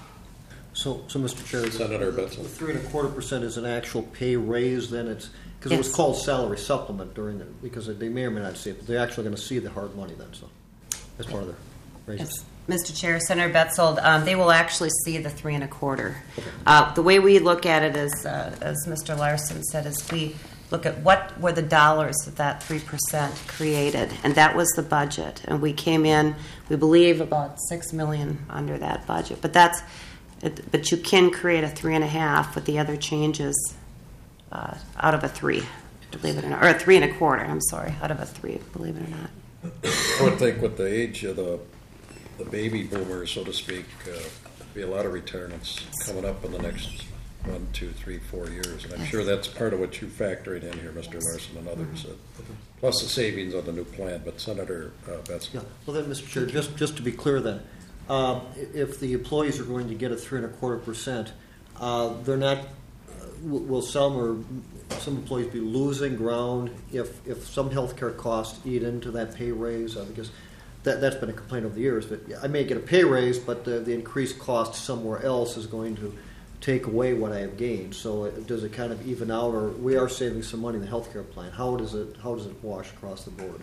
So, so Mister Chair, Senator the, Betzel. the three and a quarter percent is an actual pay raise. Then it's because it was Yes. called salary supplement during it, because they may or may not see it, but they're actually going to see the hard money then. So, as part of their raises. Yes. Mister Chair, Senator Betzold, um, they will actually see the three and a quarter. Uh, the way we look at it is, uh, as Mister Larson said, is we look at what were the dollars that that three percent created, and that was the budget. And we came in, we believe, about six million dollars under that budget. But that's, it, but you can create a three and a half with the other changes uh, out of a three, believe it or not, or a three and a quarter. I'm sorry, out of a three, believe it or not. I would think with the age of the the baby boomers, so to speak, uh, there'll be a lot of retirements coming up in the next one, two, three, four years. And I'm sure that's part of what you're factoring in here, Mister Larson and others. Uh, plus the savings on the new plan. But Senator uh, Betzel. Yeah. Well, then, Mister Chair, just just to be clear, then, um, if the employees are going to get a three and a quarter percent, uh, they're not. Uh, will some or some employees be losing ground if if some healthcare costs eat into that pay raise? Uh, because that that's been a complaint over the years. But I may get a pay raise, but the, the increased cost somewhere else is going to take away what I have gained. So it, does it kind of even out, or we are saving some money in the healthcare plan? How does it how does it wash across the board?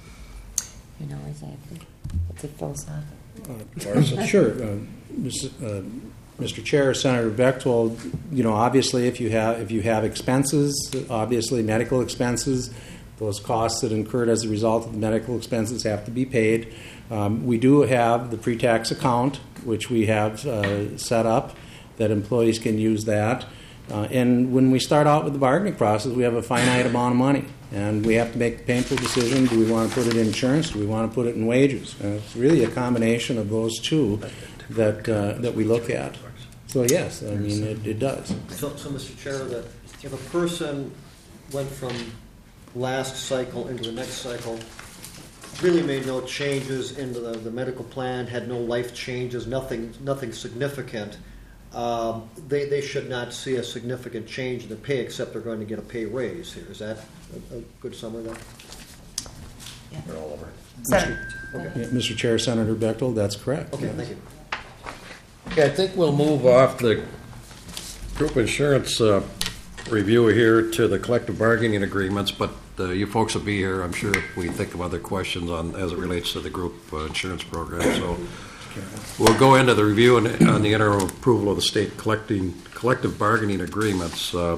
You know, exactly. It's a philosophical. Uh, Larson. Sure. Uh, Miz, uh, Mister Chair, Senator Bechtold, you know, obviously, if you have if you have expenses, obviously medical expenses, those costs that incurred as a result of the medical expenses have to be paid. Um, we do have the pre-tax account, which we have uh, set up, that employees can use that. Uh, and when we start out with the bargaining process, we have a finite amount of money, and we have to make the painful decision: do we want to put it in insurance? Do we want to put it in wages? And it's really a combination of those two that uh, that we look at. So yes, I mean it, it does. So, so, Mister Chair, that if a person went from last cycle into the next cycle, really made no changes into the, the medical plan, had no life changes, nothing, nothing significant, um, they, they should not see a significant change in the pay, except they're going to get a pay raise here. Is that a, a good summary then? They're all over. Sen- Yeah, Mister Chair, Senator Bechtold, that's correct. Okay, yes. thank you. Okay, I think we'll move off the group insurance uh, review here to the collective bargaining agreements, but uh, you folks will be here, I'm sure, if we think of other questions on as it relates to the group uh, insurance program. So we'll go into the review and, on the interim approval of the state collecting collective bargaining agreements. Uh,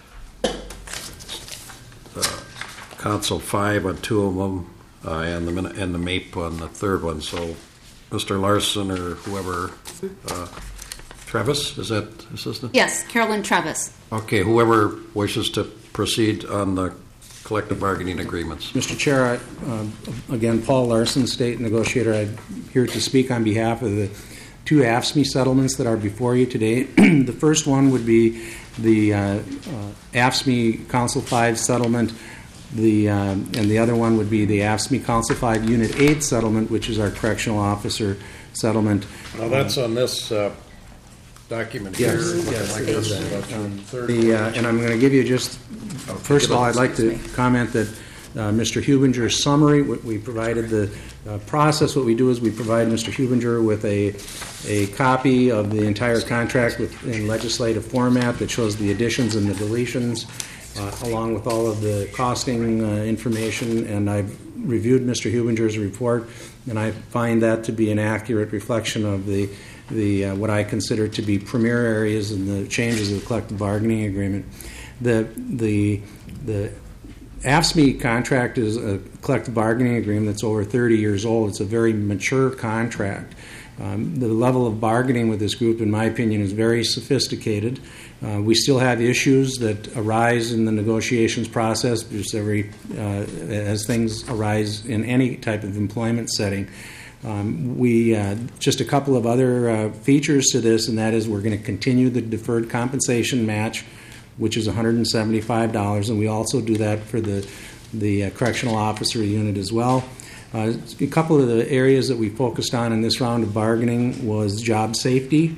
uh, Council five on two of them, uh, and the min- and the M A P E on the third one. So, Mister Larson or whoever, uh, Travis, is that assistant? Yes, Carolyn Travis. Okay, whoever wishes to proceed on the collective bargaining agreements. Mister Chair, I, uh, again, Paul Larson, State Negotiator. I'm here to speak on behalf of the two A F S C M E settlements that are before you today. The first one would be the uh, uh, A F S C M E Council five settlement, the, uh, and the other one would be the A F S C M E Council five Unit eight settlement, which is our correctional officer settlement. Now, that's on this uh, document here. Yes, yes, Like it is this, that. about your third The, uh, and I'm going to give you just, first of all, I'd like to comment that uh, Mister Hubinger's summary, we we provided the uh, process. What we do is we provide Mister Hubinger with a a copy of the entire contract with, in legislative format that shows the additions and the deletions, uh, along with all of the costing uh, information. And I've reviewed Mister Hubinger's report, and I find that to be an accurate reflection of the the uh, what I consider to be premier areas in the changes of the collective bargaining agreement. The the the A F S C M E contract is a collective bargaining agreement that's over thirty years old. It's a very mature contract. Um, the level of bargaining with this group, in my opinion, is very sophisticated. Uh, we still have issues that arise in the negotiations process, just every uh, as things arise in any type of employment setting. Um, we uh, just a couple of other uh, features to this, and that is we're going to continue the deferred compensation match, which is one hundred seventy-five dollars, and we also do that for the the uh, correctional officer unit as well. Uh, a couple of the areas that we focused on in this round of bargaining was job safety.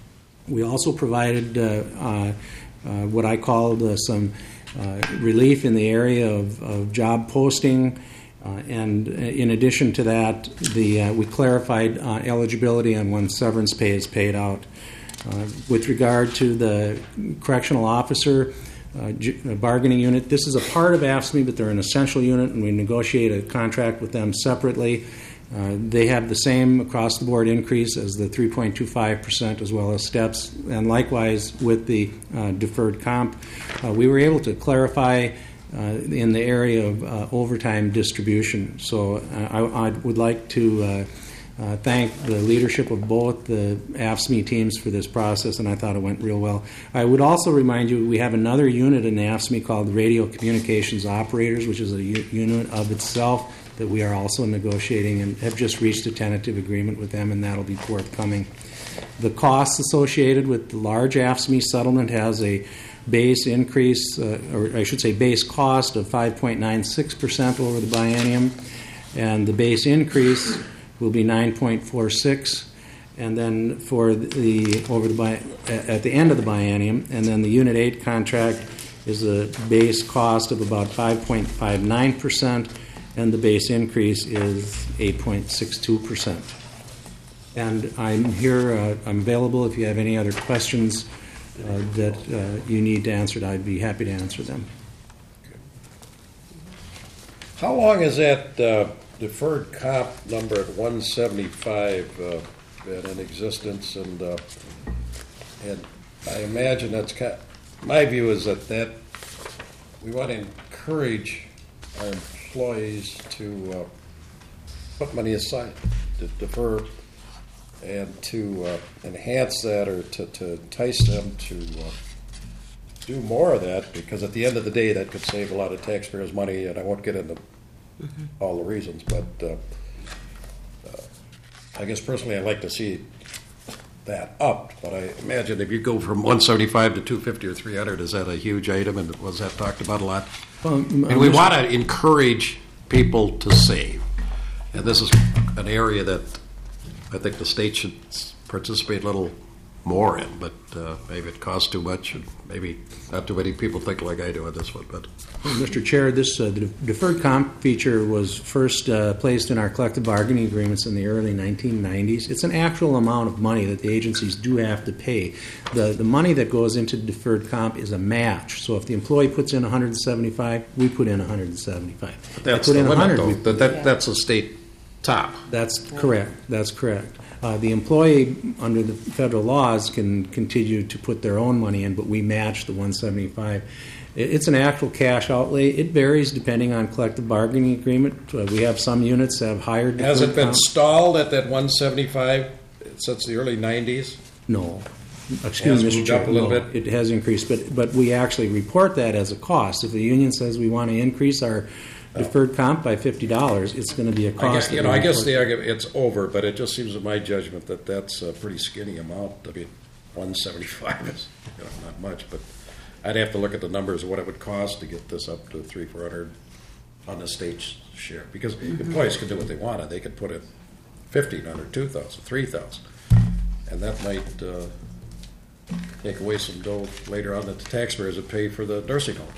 We also provided uh, uh, uh, what I called uh, some uh, relief in the area of, of job posting. Uh, and in addition to that, the uh, we clarified uh, eligibility on when severance pay is paid out. Uh, with regard to the correctional officer uh, j- bargaining unit, this is a part of A F S C M E, but they're an essential unit, and we negotiate a contract with them separately. Uh, they have the same across-the-board increase as the three point two five percent, as well as steps, and likewise with the uh, deferred comp. Uh, we were able to clarify Uh, in the area of uh, overtime distribution. So uh, I, I would like to uh, uh, thank the leadership of both the A F S C M E teams for this process, and I thought it went real well. I would also remind you we have another unit in the A F S C M E called Radio Communications Operators, which is a u- unit of itself that we are also negotiating and have just reached a tentative agreement with them, and that'll be forthcoming. The costs associated with the large A F S C M E settlement has a base increase, uh, or I should say base cost of five point nine six percent over the biennium, and the base increase will be nine point four six, and then for the over the bi- at the end of the biennium, and then the Unit eight contract is a base cost of about five point five nine percent, and the base increase is eight point six two percent. And I'm here, uh, I'm available if you have any other questions Uh, that uh, you need to answer, I'd be happy to answer them. How long has that uh, deferred comp number at one seventy-five uh, been in existence? And uh, And I imagine that's kind, my view is that that, we want to encourage our employees to uh, put money aside, to defer, and to uh, enhance that, or to, to entice them to uh, do more of that, because at the end of the day, that could save a lot of taxpayers' money, and I won't get into all the reasons, but uh, uh, I guess personally I'd like to see that up, but I imagine if you go from one seventy-five to two fifty or three hundred, is that a huge item, and was that talked about a lot? Well, And we want to encourage people to save, and this is an area that I think the state should participate a little more in, but uh, maybe it costs too much, and maybe not too many people think like I do on this one. But Mister Chair, this uh, the deferred comp feature was first uh, placed in our collective bargaining agreements in the early nineteen nineties. It's an actual amount of money that the agencies do have to pay. The the money that goes into deferred comp is a match. So if the employee puts in one hundred seventy-five, we put in one hundred seventy-five. that's They the put in limit, one hundred, though. we- That, that, that's a state top. That's correct. That's correct. Uh, the employee, under the federal laws, can continue to put their own money in, but we match the one seventy-five. It, it's an actual cash outlay. It varies depending on collective bargaining agreement. Uh, we have some units that have higher. Has it deferred been comp. stalled at that one seventy-five since the early nineties? No. Excuse Has me, Mister moved Chair. up a little no, bit? It has increased, but but we actually report that as a cost. If the union says we want to increase our deferred comp by fifty dollars, it's going to be a I cost. guess, you that know, we I guess report. the argument, it's over, but it just seems in my judgment that that's a pretty skinny amount. I mean, one seventy-five is, you know, not much, but I'd have to look at the numbers of what it would cost to get this up to three, four hundred on the state's share, because employees can do what they want, and they could put in fifteen hundred, two thousand, three thousand, and that might uh, take away some dough later on that the taxpayers would pay for the nursing homes.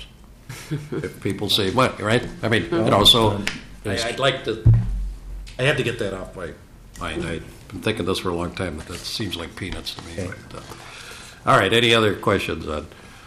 If people save money, right? I mean, you know, so I, I'd like to, I had to get that off my mind. I've been thinking this for a long time, but that seems like peanuts to me. But, uh, all right, any other questions on?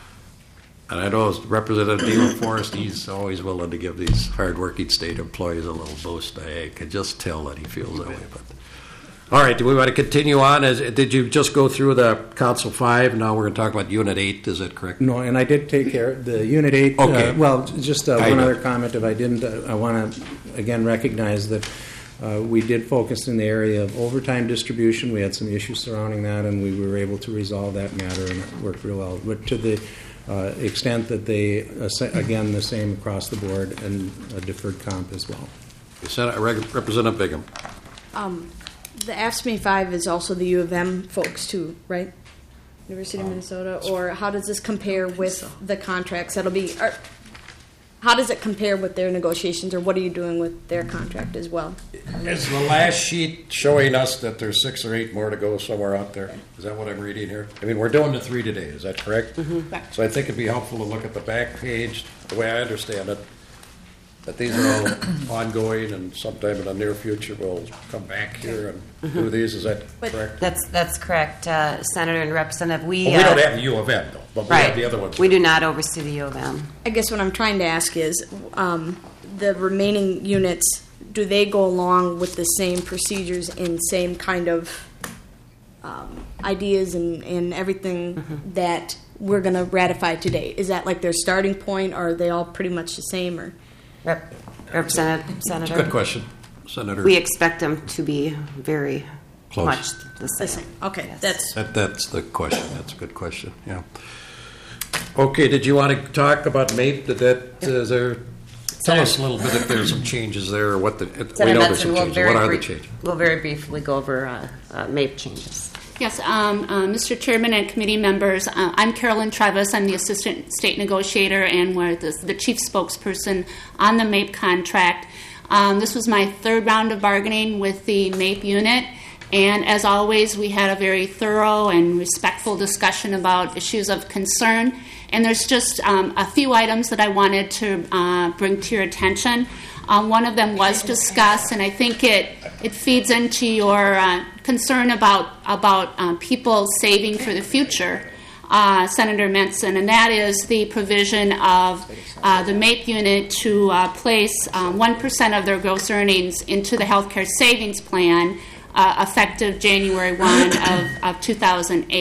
And I know Representative Diehl Forrest, he's always willing to give these hardworking state employees a little boost. I could just tell that he feels that way. But all right, do we want to continue on? As, did you just go through the Council five? Now we're going to talk about Unit eight. Is that correct? No, and I did take care of the Unit eight. Okay. Uh, well, just uh, I one know. other comment. If I didn't, uh, I want to again recognize that uh, we did focus in the area of overtime distribution. We had some issues surrounding that, and we were able to resolve that matter, and it worked real well. But to the uh, extent that they, uh, sa- again, the same across the board, and a deferred comp as well. Senator, Representative Bingham. Um, the A F S C M E five is also the U of M folks too, right? University of Minnesota, or how does this compare with the contracts that'll be? Are, how does it compare with their negotiations, or what are you doing with their contract as well? Is the last sheet showing us that there's six or eight more to go somewhere out there? Is that what I'm reading here? I mean, we're doing the three today, is that correct? Mm-hmm. So I think it'd be helpful to look at the back page, the way I understand it, that these are all ongoing, and sometime in the near future we'll come back here and do these. Is that But correct? That's, that's correct, uh, Senator and Representative. We, Well, we uh, don't have the U of M, though, but we have right. the other ones. We do not oversee the U of M. I guess what I'm trying to ask is, um, the remaining units, do they go along with the same procedures and same kind of um, ideas and, and everything Mm-hmm. that we're going to ratify today? Is that like their starting point, or are they all pretty much the same? Or Rep- Representative, Senator. Good question, Senator. We expect them to be very Close. much the same. the same? Okay, Yes. that's That, that's the question. That's a good question, yeah. Okay, did you want to talk about MAPE? Did that, is there, tell us a little bit if there's some changes there, or what the, we Senator know there's some Benson, we'll changes. very What are the brief- changes? We'll very briefly go over uh, uh, MAPE changes. Yes, um, uh, Mister Chairman and committee members, uh, I'm Carolyn Trevis. I'm the Assistant State Negotiator and we're the, the Chief Spokesperson on the MAPE contract. Um, this was my third round of bargaining with the MAPE unit, and as always, we had a very thorough and respectful discussion about issues of concern. And there's just um, a few items that I wanted to uh, bring to your attention. Um, one of them was discussed, and I think it it feeds into your uh, concern about about um, people saving for the future, uh, Senator Menson, and that is the provision of uh, the MAPE unit to uh, place um, one percent of their gross earnings into the healthcare savings plan uh, effective January first of, of two thousand eight.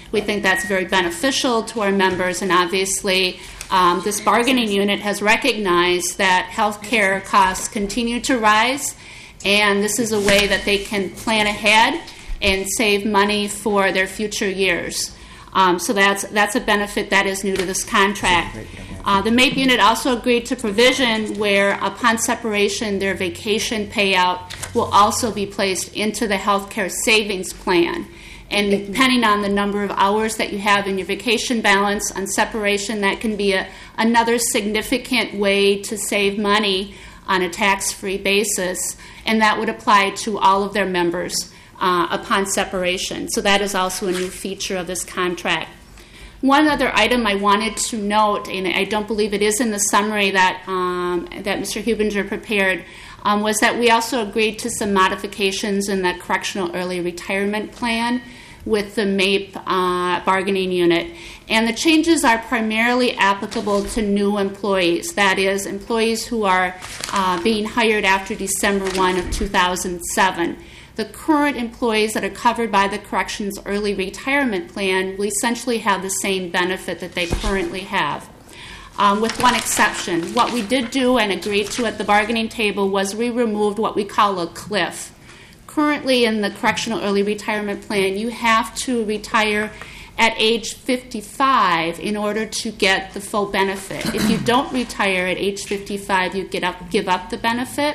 We think that's very beneficial to our members, and obviously um, this bargaining unit has recognized that health care costs continue to rise, and this is a way that they can plan ahead and save money for their future years. Um, so that's that's a benefit that is new to this contract. Uh, the MAPE unit also agreed to provision where, upon separation, their vacation payout will also be placed into the health care savings plan. And depending on the number of hours that you have in your vacation balance on separation, that can be a, another significant way to save money on a tax-free basis, and that would apply to all of their members uh, upon separation. So that is also a new feature of this contract. One other item I wanted to note, and I don't believe it is in the summary that um, that Mister Hubinger prepared, um, was that we also agreed to some modifications in the correctional early retirement plan with the MAPE uh, bargaining unit. And the changes are primarily applicable to new employees, that is, employees who are uh, being hired after December first of two thousand seven. The current employees that are covered by the Corrections Early Retirement Plan will essentially have the same benefit that they currently have, um, with one exception. What we did do and agreed to at the bargaining table was we removed what we call a cliff. Currently in the Correctional Early Retirement Plan, you have to retire at age fifty-five in order to get the full benefit. If you don't retire at age fifty-five, you get up, give up the benefit.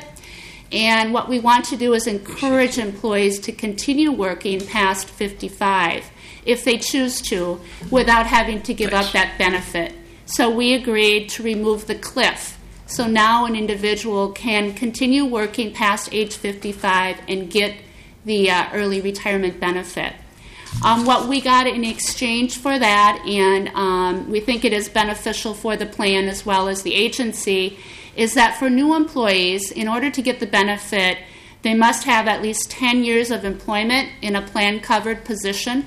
And what we want to do is encourage employees to continue working past fifty-five if they choose to without having to give up that benefit. So we agreed to remove the cliff. So now an individual can continue working past age fifty-five and get the uh, early retirement benefit. Um, what we got in exchange for that, and um, we think it is beneficial for the plan as well as the agency, is that for new employees, in order to get the benefit, they must have at least ten years of employment in a plan-covered position,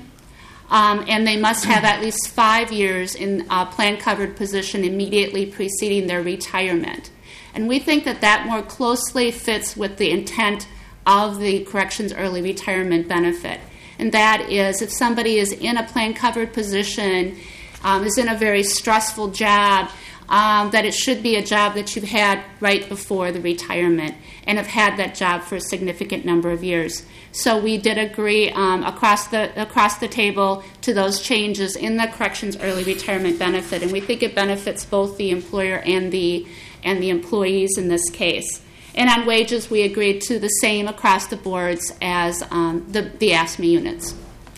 um, and they must have at least five years in a plan-covered position immediately preceding their retirement. And we think that that more closely fits with the intent of the Corrections Early Retirement Benefit. And that is, if somebody is in a plan-covered position, um, is in a very stressful job, Um, that it should be a job that you've had right before the retirement and have had that job for a significant number of years. So we did agree um, across the across the table to those changes in the Corrections Early Retirement Benefit, and we think it benefits both the employer and the and the employees in this case. And on wages, we agreed to the same across the boards as um, the the A S M E units.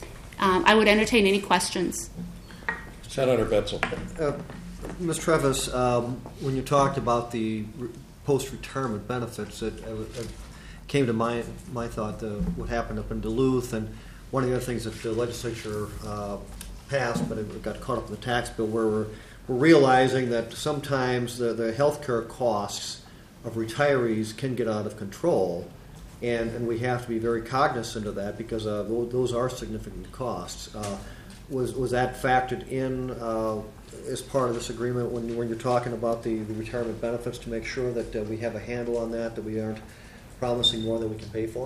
Um, I would entertain any questions. Senator Betzel. Uh, Miz Trevis, um, when you talked about the re- post-retirement benefits, it, it, it came to my my thought the, what happened up in Duluth, and one of the other things that the legislature uh, passed, but it got caught up in the tax bill, where we're, we're realizing that sometimes the, the health care costs of retirees can get out of control, and, and we have to be very cognizant of that because uh, those, those are significant costs. Uh, was was that factored in uh, as part of this agreement when, when you're talking about the, the retirement benefits to make sure that uh, we have a handle on that, that we aren't promising more than we can pay for?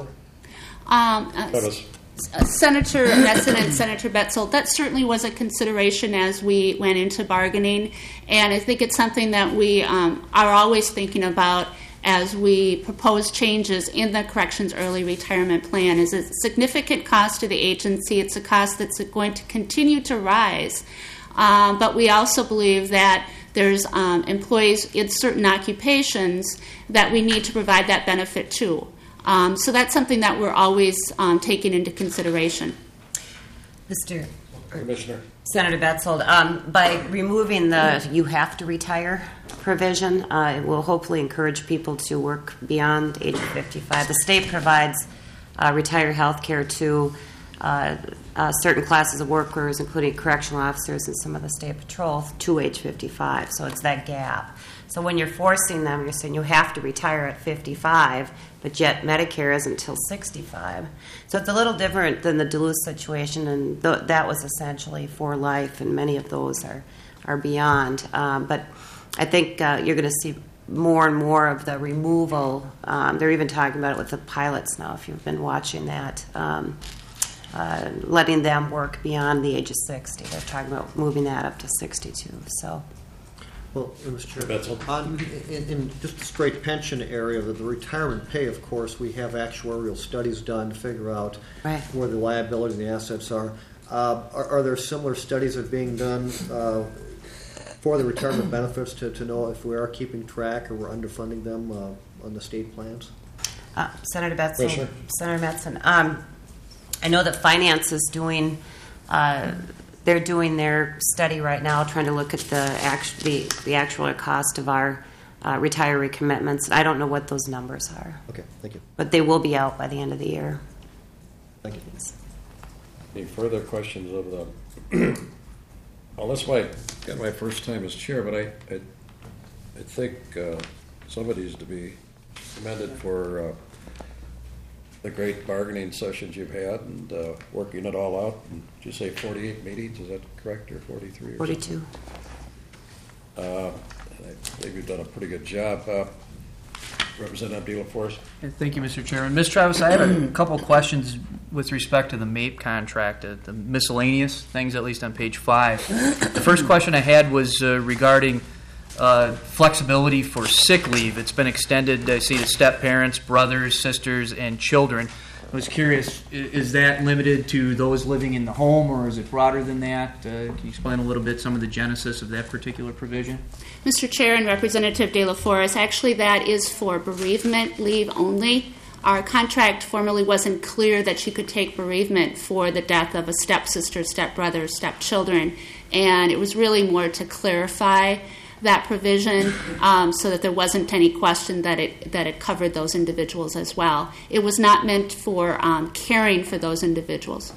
Um, uh, uh, Senator Metzen and Senator Betzel, that certainly was a consideration as we went into bargaining, and I think it's something that we um, are always thinking about as we propose changes in the Corrections Early Retirement Plan. Is a significant cost to the agency. It's a cost that's going to continue to rise. Um, but we also believe that there's um, employees in certain occupations that we need to provide that benefit to. Um, so that's something that we're always um, taking into consideration. Mister Commissioner. Senator Betzold, um, by removing the you have to retire provision, uh, it will hopefully encourage people to work beyond age fifty-five. The state provides uh, retire health care to uh, uh, certain classes of workers, including correctional officers and some of the state patrol, to age fifty-five. So it's that gap. So when you're forcing them, you're saying you have to retire at fifty-five, but yet Medicare isn't until sixty-five. So it's a little different than the Duluth situation, and th- that was essentially for life, and many of those are, are beyond. Um, but I think uh, you're going to see more and more of the removal. Um, they're even talking about it with the pilots now, if you've been watching that. Um, uh, letting them work beyond the age of sixty. They're talking about moving that up to sixty-two. So, Well, Mister Chair, Betzel. on, in, in just the straight pension area, the, the retirement pay, of course, we have actuarial studies done to figure out Right. where the liabilities and the assets are. Uh, are. Are there similar studies that are being done uh, for the retirement benefits to, to know if we are keeping track or we're underfunding them uh, on the state plans? uh, Senator Betzel, Commissioner? Senator Metzen, um, I know that finance is doing. Uh, they're doing their study right now, trying to look at the act, the, the actual cost of our uh, retiree commitments. I don't know what those numbers are, Okay, thank you. but they will be out by the end of the year. Thank you. Any further questions of the? Well, this might get my first time as chair, but I, I, I think uh, somebody's to be commended for uh, the great bargaining sessions you've had and uh, working it all out. And did you say forty-eight meetings? Is that correct, or forty-three? Or Forty-two. Uh, I believe you've done a pretty good job. Uh, Representative De La Forest. Thank you, Mister Chairman. Miz Travis, I had a couple questions with respect to the MAPE contract, uh, the miscellaneous things, at least on page five. The first question I had was uh, regarding uh, flexibility for sick leave. It's been extended, I see, to step-parents, brothers, sisters, and children. I was curious, i- is that limited to those living in the home, or is it broader than that? Uh, Can you explain a little bit some of the genesis of that particular provision? Mister Chair and Representative De La Forest, actually that is for bereavement leave only. Our contract formally wasn't clear that you could take bereavement for the death of a stepsister, stepbrother, stepchildren, and it was really more to clarify that provision um, so that there wasn't any question that it that it covered those individuals as well. It was not meant for um, caring for those individuals.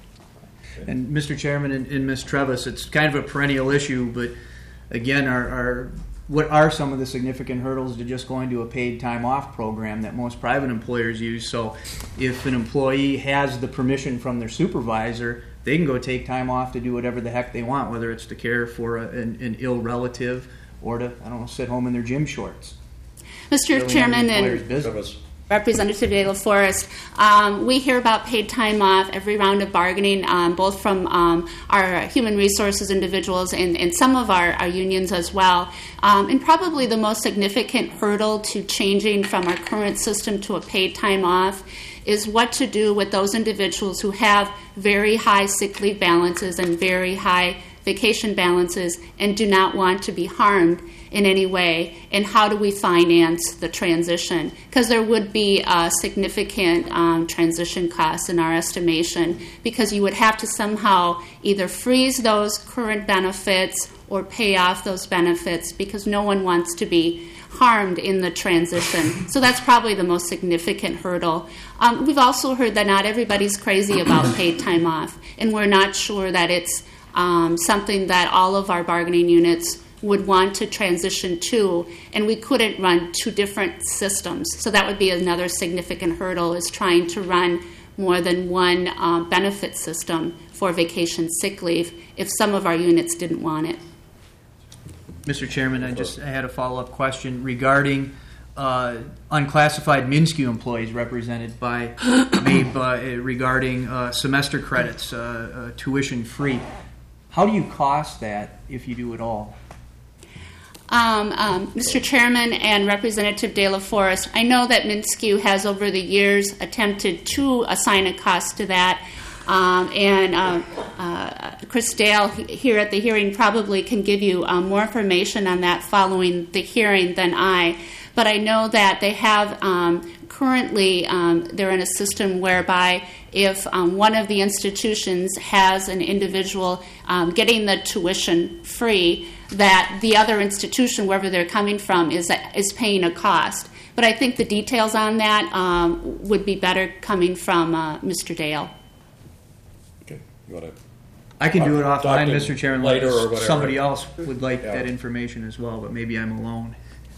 And Mister Chairman and, and Miz Trevis, it's kind of a perennial issue, but again, are, are what are some of the significant hurdles to just going to a paid time off program that most private employers use? So if an employee has the permission from their supervisor, they can go take time off to do whatever the heck they want, whether it's to care for a, an, an ill relative or to, I don't know, sit home in their gym shorts. Mister Really Chairman none of the and employer's business. Representative De La Forest, um, we hear about paid time off every round of bargaining, um, both from um, our human resources individuals and, and some of our, our unions as well. Um, and probably the most significant hurdle to changing from our current system to a paid time off is what to do with those individuals who have very high sick leave balances and very high vacation balances and do not want to be harmed in any way, and how do we finance the transition? Because there would be uh, significant um, transition costs in our estimation, because you would have to somehow either freeze those current benefits or pay off those benefits, because no one wants to be harmed in the transition. So that's probably the most significant hurdle. Um, we've also heard that not everybody's crazy about paid time off, and we're not sure that it's um, something that all of our bargaining units would want to transition to, and we couldn't run two different systems. So that would be another significant hurdle, is trying to run more than one um, benefit system for vacation sick leave if some of our units didn't want it. Mister Chairman, I just I had a follow-up question regarding uh, unclassified MnSCU employees represented by MAPE uh, regarding uh, semester credits, uh, uh, tuition free. How do you cost that, if you do at all? Um, um, Mister Chairman and Representative De La Forest, I know that MnSCU has over the years attempted to assign a cost to that, um, and uh, uh, Chris Dale here at the hearing probably can give you um, more information on that following the hearing than I. But I know that they have um, currently, um, they're in a system whereby if um, one of the institutions has an individual um, getting the tuition free, that the other institution, wherever they're coming from, is is paying a cost. But I think the details on that um, would be better coming from uh, Mister Dale. Okay, you want to? I can do it Talk offline, to Mister Chairman, later unless or whatever. somebody else would like Yeah. that information as well, but maybe I'm alone.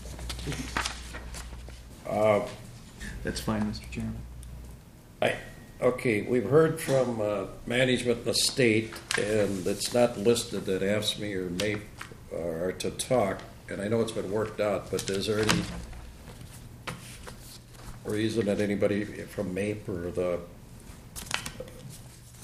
Uh, That's fine, Mister Chairman. I, okay, we've heard from uh, management in the state, and it's not listed that AFSCME or MAPE are to talk, and I know it's been worked out, but is there any reason that anybody from MAPE or the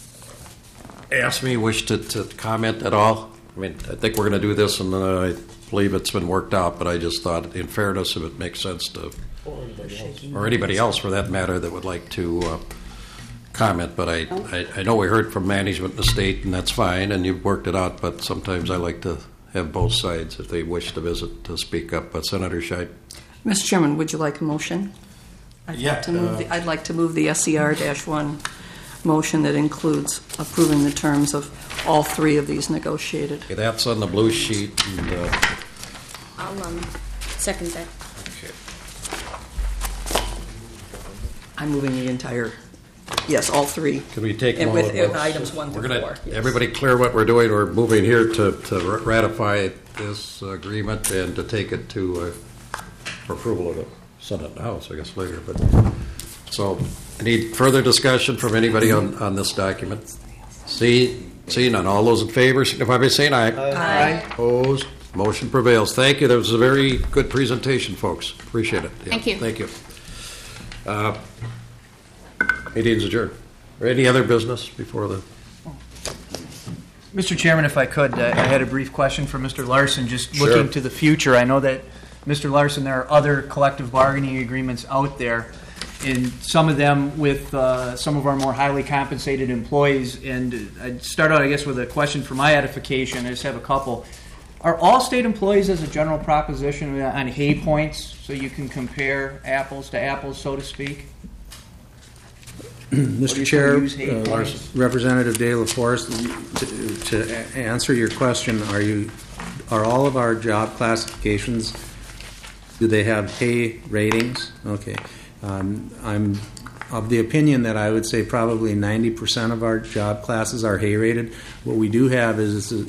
ask me, wish to, to comment at all? I mean, I think we're going to do this, and uh, I believe it's been worked out, but I just thought, in fairness, if it makes sense to, or anybody else for that matter, that would like to uh, comment. But I, I, I know we heard from management in the state, and that's fine, and you've worked it out, but sometimes I like to have both sides, if they wish to visit, to speak up. But Senator Scheid? Mister Chairman, would you like a motion? I'd Yeah, like to move uh, the, I'd like to move the S E R one motion that includes approving the terms of all three of these negotiated. Okay, that's on the blue sheet. And, uh, I'll um, second that. okay. I'm moving the entire, yes, all three. Can we take And them with all at uh, once? items one We're through gonna, four. yes. Everybody clear what we're doing? We're moving here to, to ratify this agreement and to take it to uh, for approval of the Senate and House, I guess, later. But so, any further discussion from anybody on, on this document? See, seeing none. All those in favor, signify by saying aye. Aye. Opposed? Motion prevails. Thank you. That was a very good presentation, folks. Appreciate it. Yeah, Thank you. Thank you. Uh, meeting's adjourned. Or any other business before the? Mister Chairman, if I could, uh, I had a brief question for Mister Larson, just Sure. looking to the future. I know that, Mister Larson, there are other collective bargaining agreements out there, and some of them with uh, some of our more highly compensated employees. And I'd start out, I guess, with a question for my edification. I just have a couple. Are all state employees, as a general proposition, on hay points, so you can compare apples to apples, so to speak? Mister you Chair, use hay uh, points? Representative De La Forest, to, to a- answer your question, are you, are all of our job classifications, do they have hay ratings? Okay. Um, I'm of the opinion that I would say probably ninety percent of our job classes are hay rated. What we do have is, is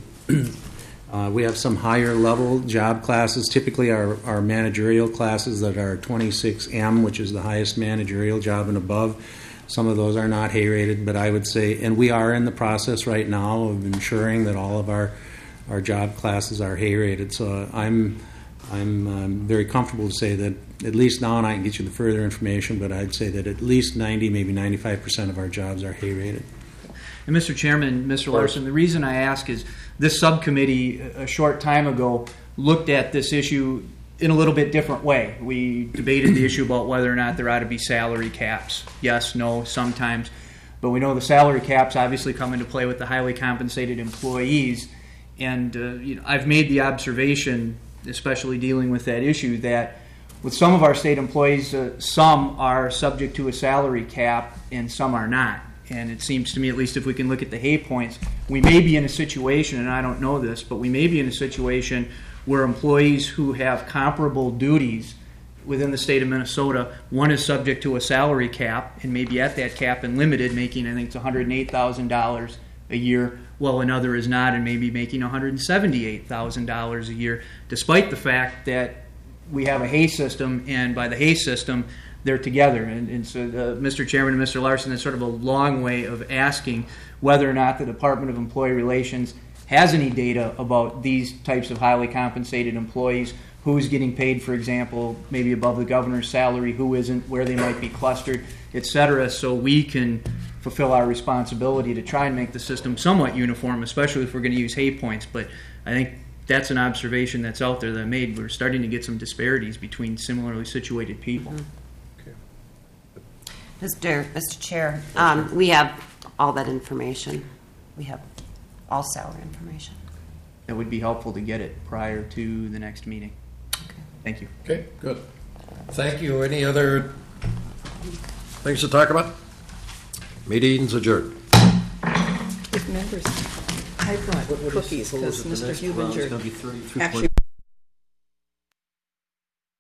uh, we have some higher level job classes, typically our, our managerial classes that are twenty-six M, which is the highest managerial job and above. Some of those are not hay rated, but I would say, and we are in the process right now of ensuring that all of our our job classes are hay rated. So I'm I'm um, very comfortable to say that at least now, and I can get you the further information, but I'd say that at least ninety, maybe ninety-five percent of our jobs are hay rated. And Mister Chairman, Mister Larson, the reason I ask is this subcommittee a short time ago looked at this issue in a little bit different way. We debated the issue about whether or not there ought to be salary caps. Yes, no, sometimes. But we know the salary caps obviously come into play with the highly compensated employees. And uh, you know, I've made the observation, especially dealing with that issue, that with some of our state employees, uh, some are subject to a salary cap and some are not. And it seems to me, at least if we can look at the hay points, we may be in a situation, and I don't know this, but we may be in a situation where employees who have comparable duties within the state of Minnesota, one is subject to a salary cap and maybe at that cap and limited, making I think it's one hundred eight thousand dollars a year, while another is not and maybe making one hundred seventy-eight thousand dollars a year, despite the fact that we have a hay system, and by the hay system, they're together. And, and so, uh, Mister Chairman and Mister Larson, that's sort of a long way of asking whether or not the Department of Employee Relations has any data about these types of highly compensated employees, who's getting paid, for example, maybe above the governor's salary, who isn't, where they might be clustered, et cetera, so we can fulfill our responsibility to try and make the system somewhat uniform, especially if we're going to use hay points. But I think that's an observation that's out there that I made. We're starting to get some disparities between similarly situated people. Mm-hmm. Mister Mister Chair, um, we have all that information. We have all salary information. That would be helpful to get it prior to the next meeting. Okay. Thank you. Okay, good. Thank you. Any other things to talk about? Meeting's adjourned. If members, I brought cookies because Mister Hubinger actually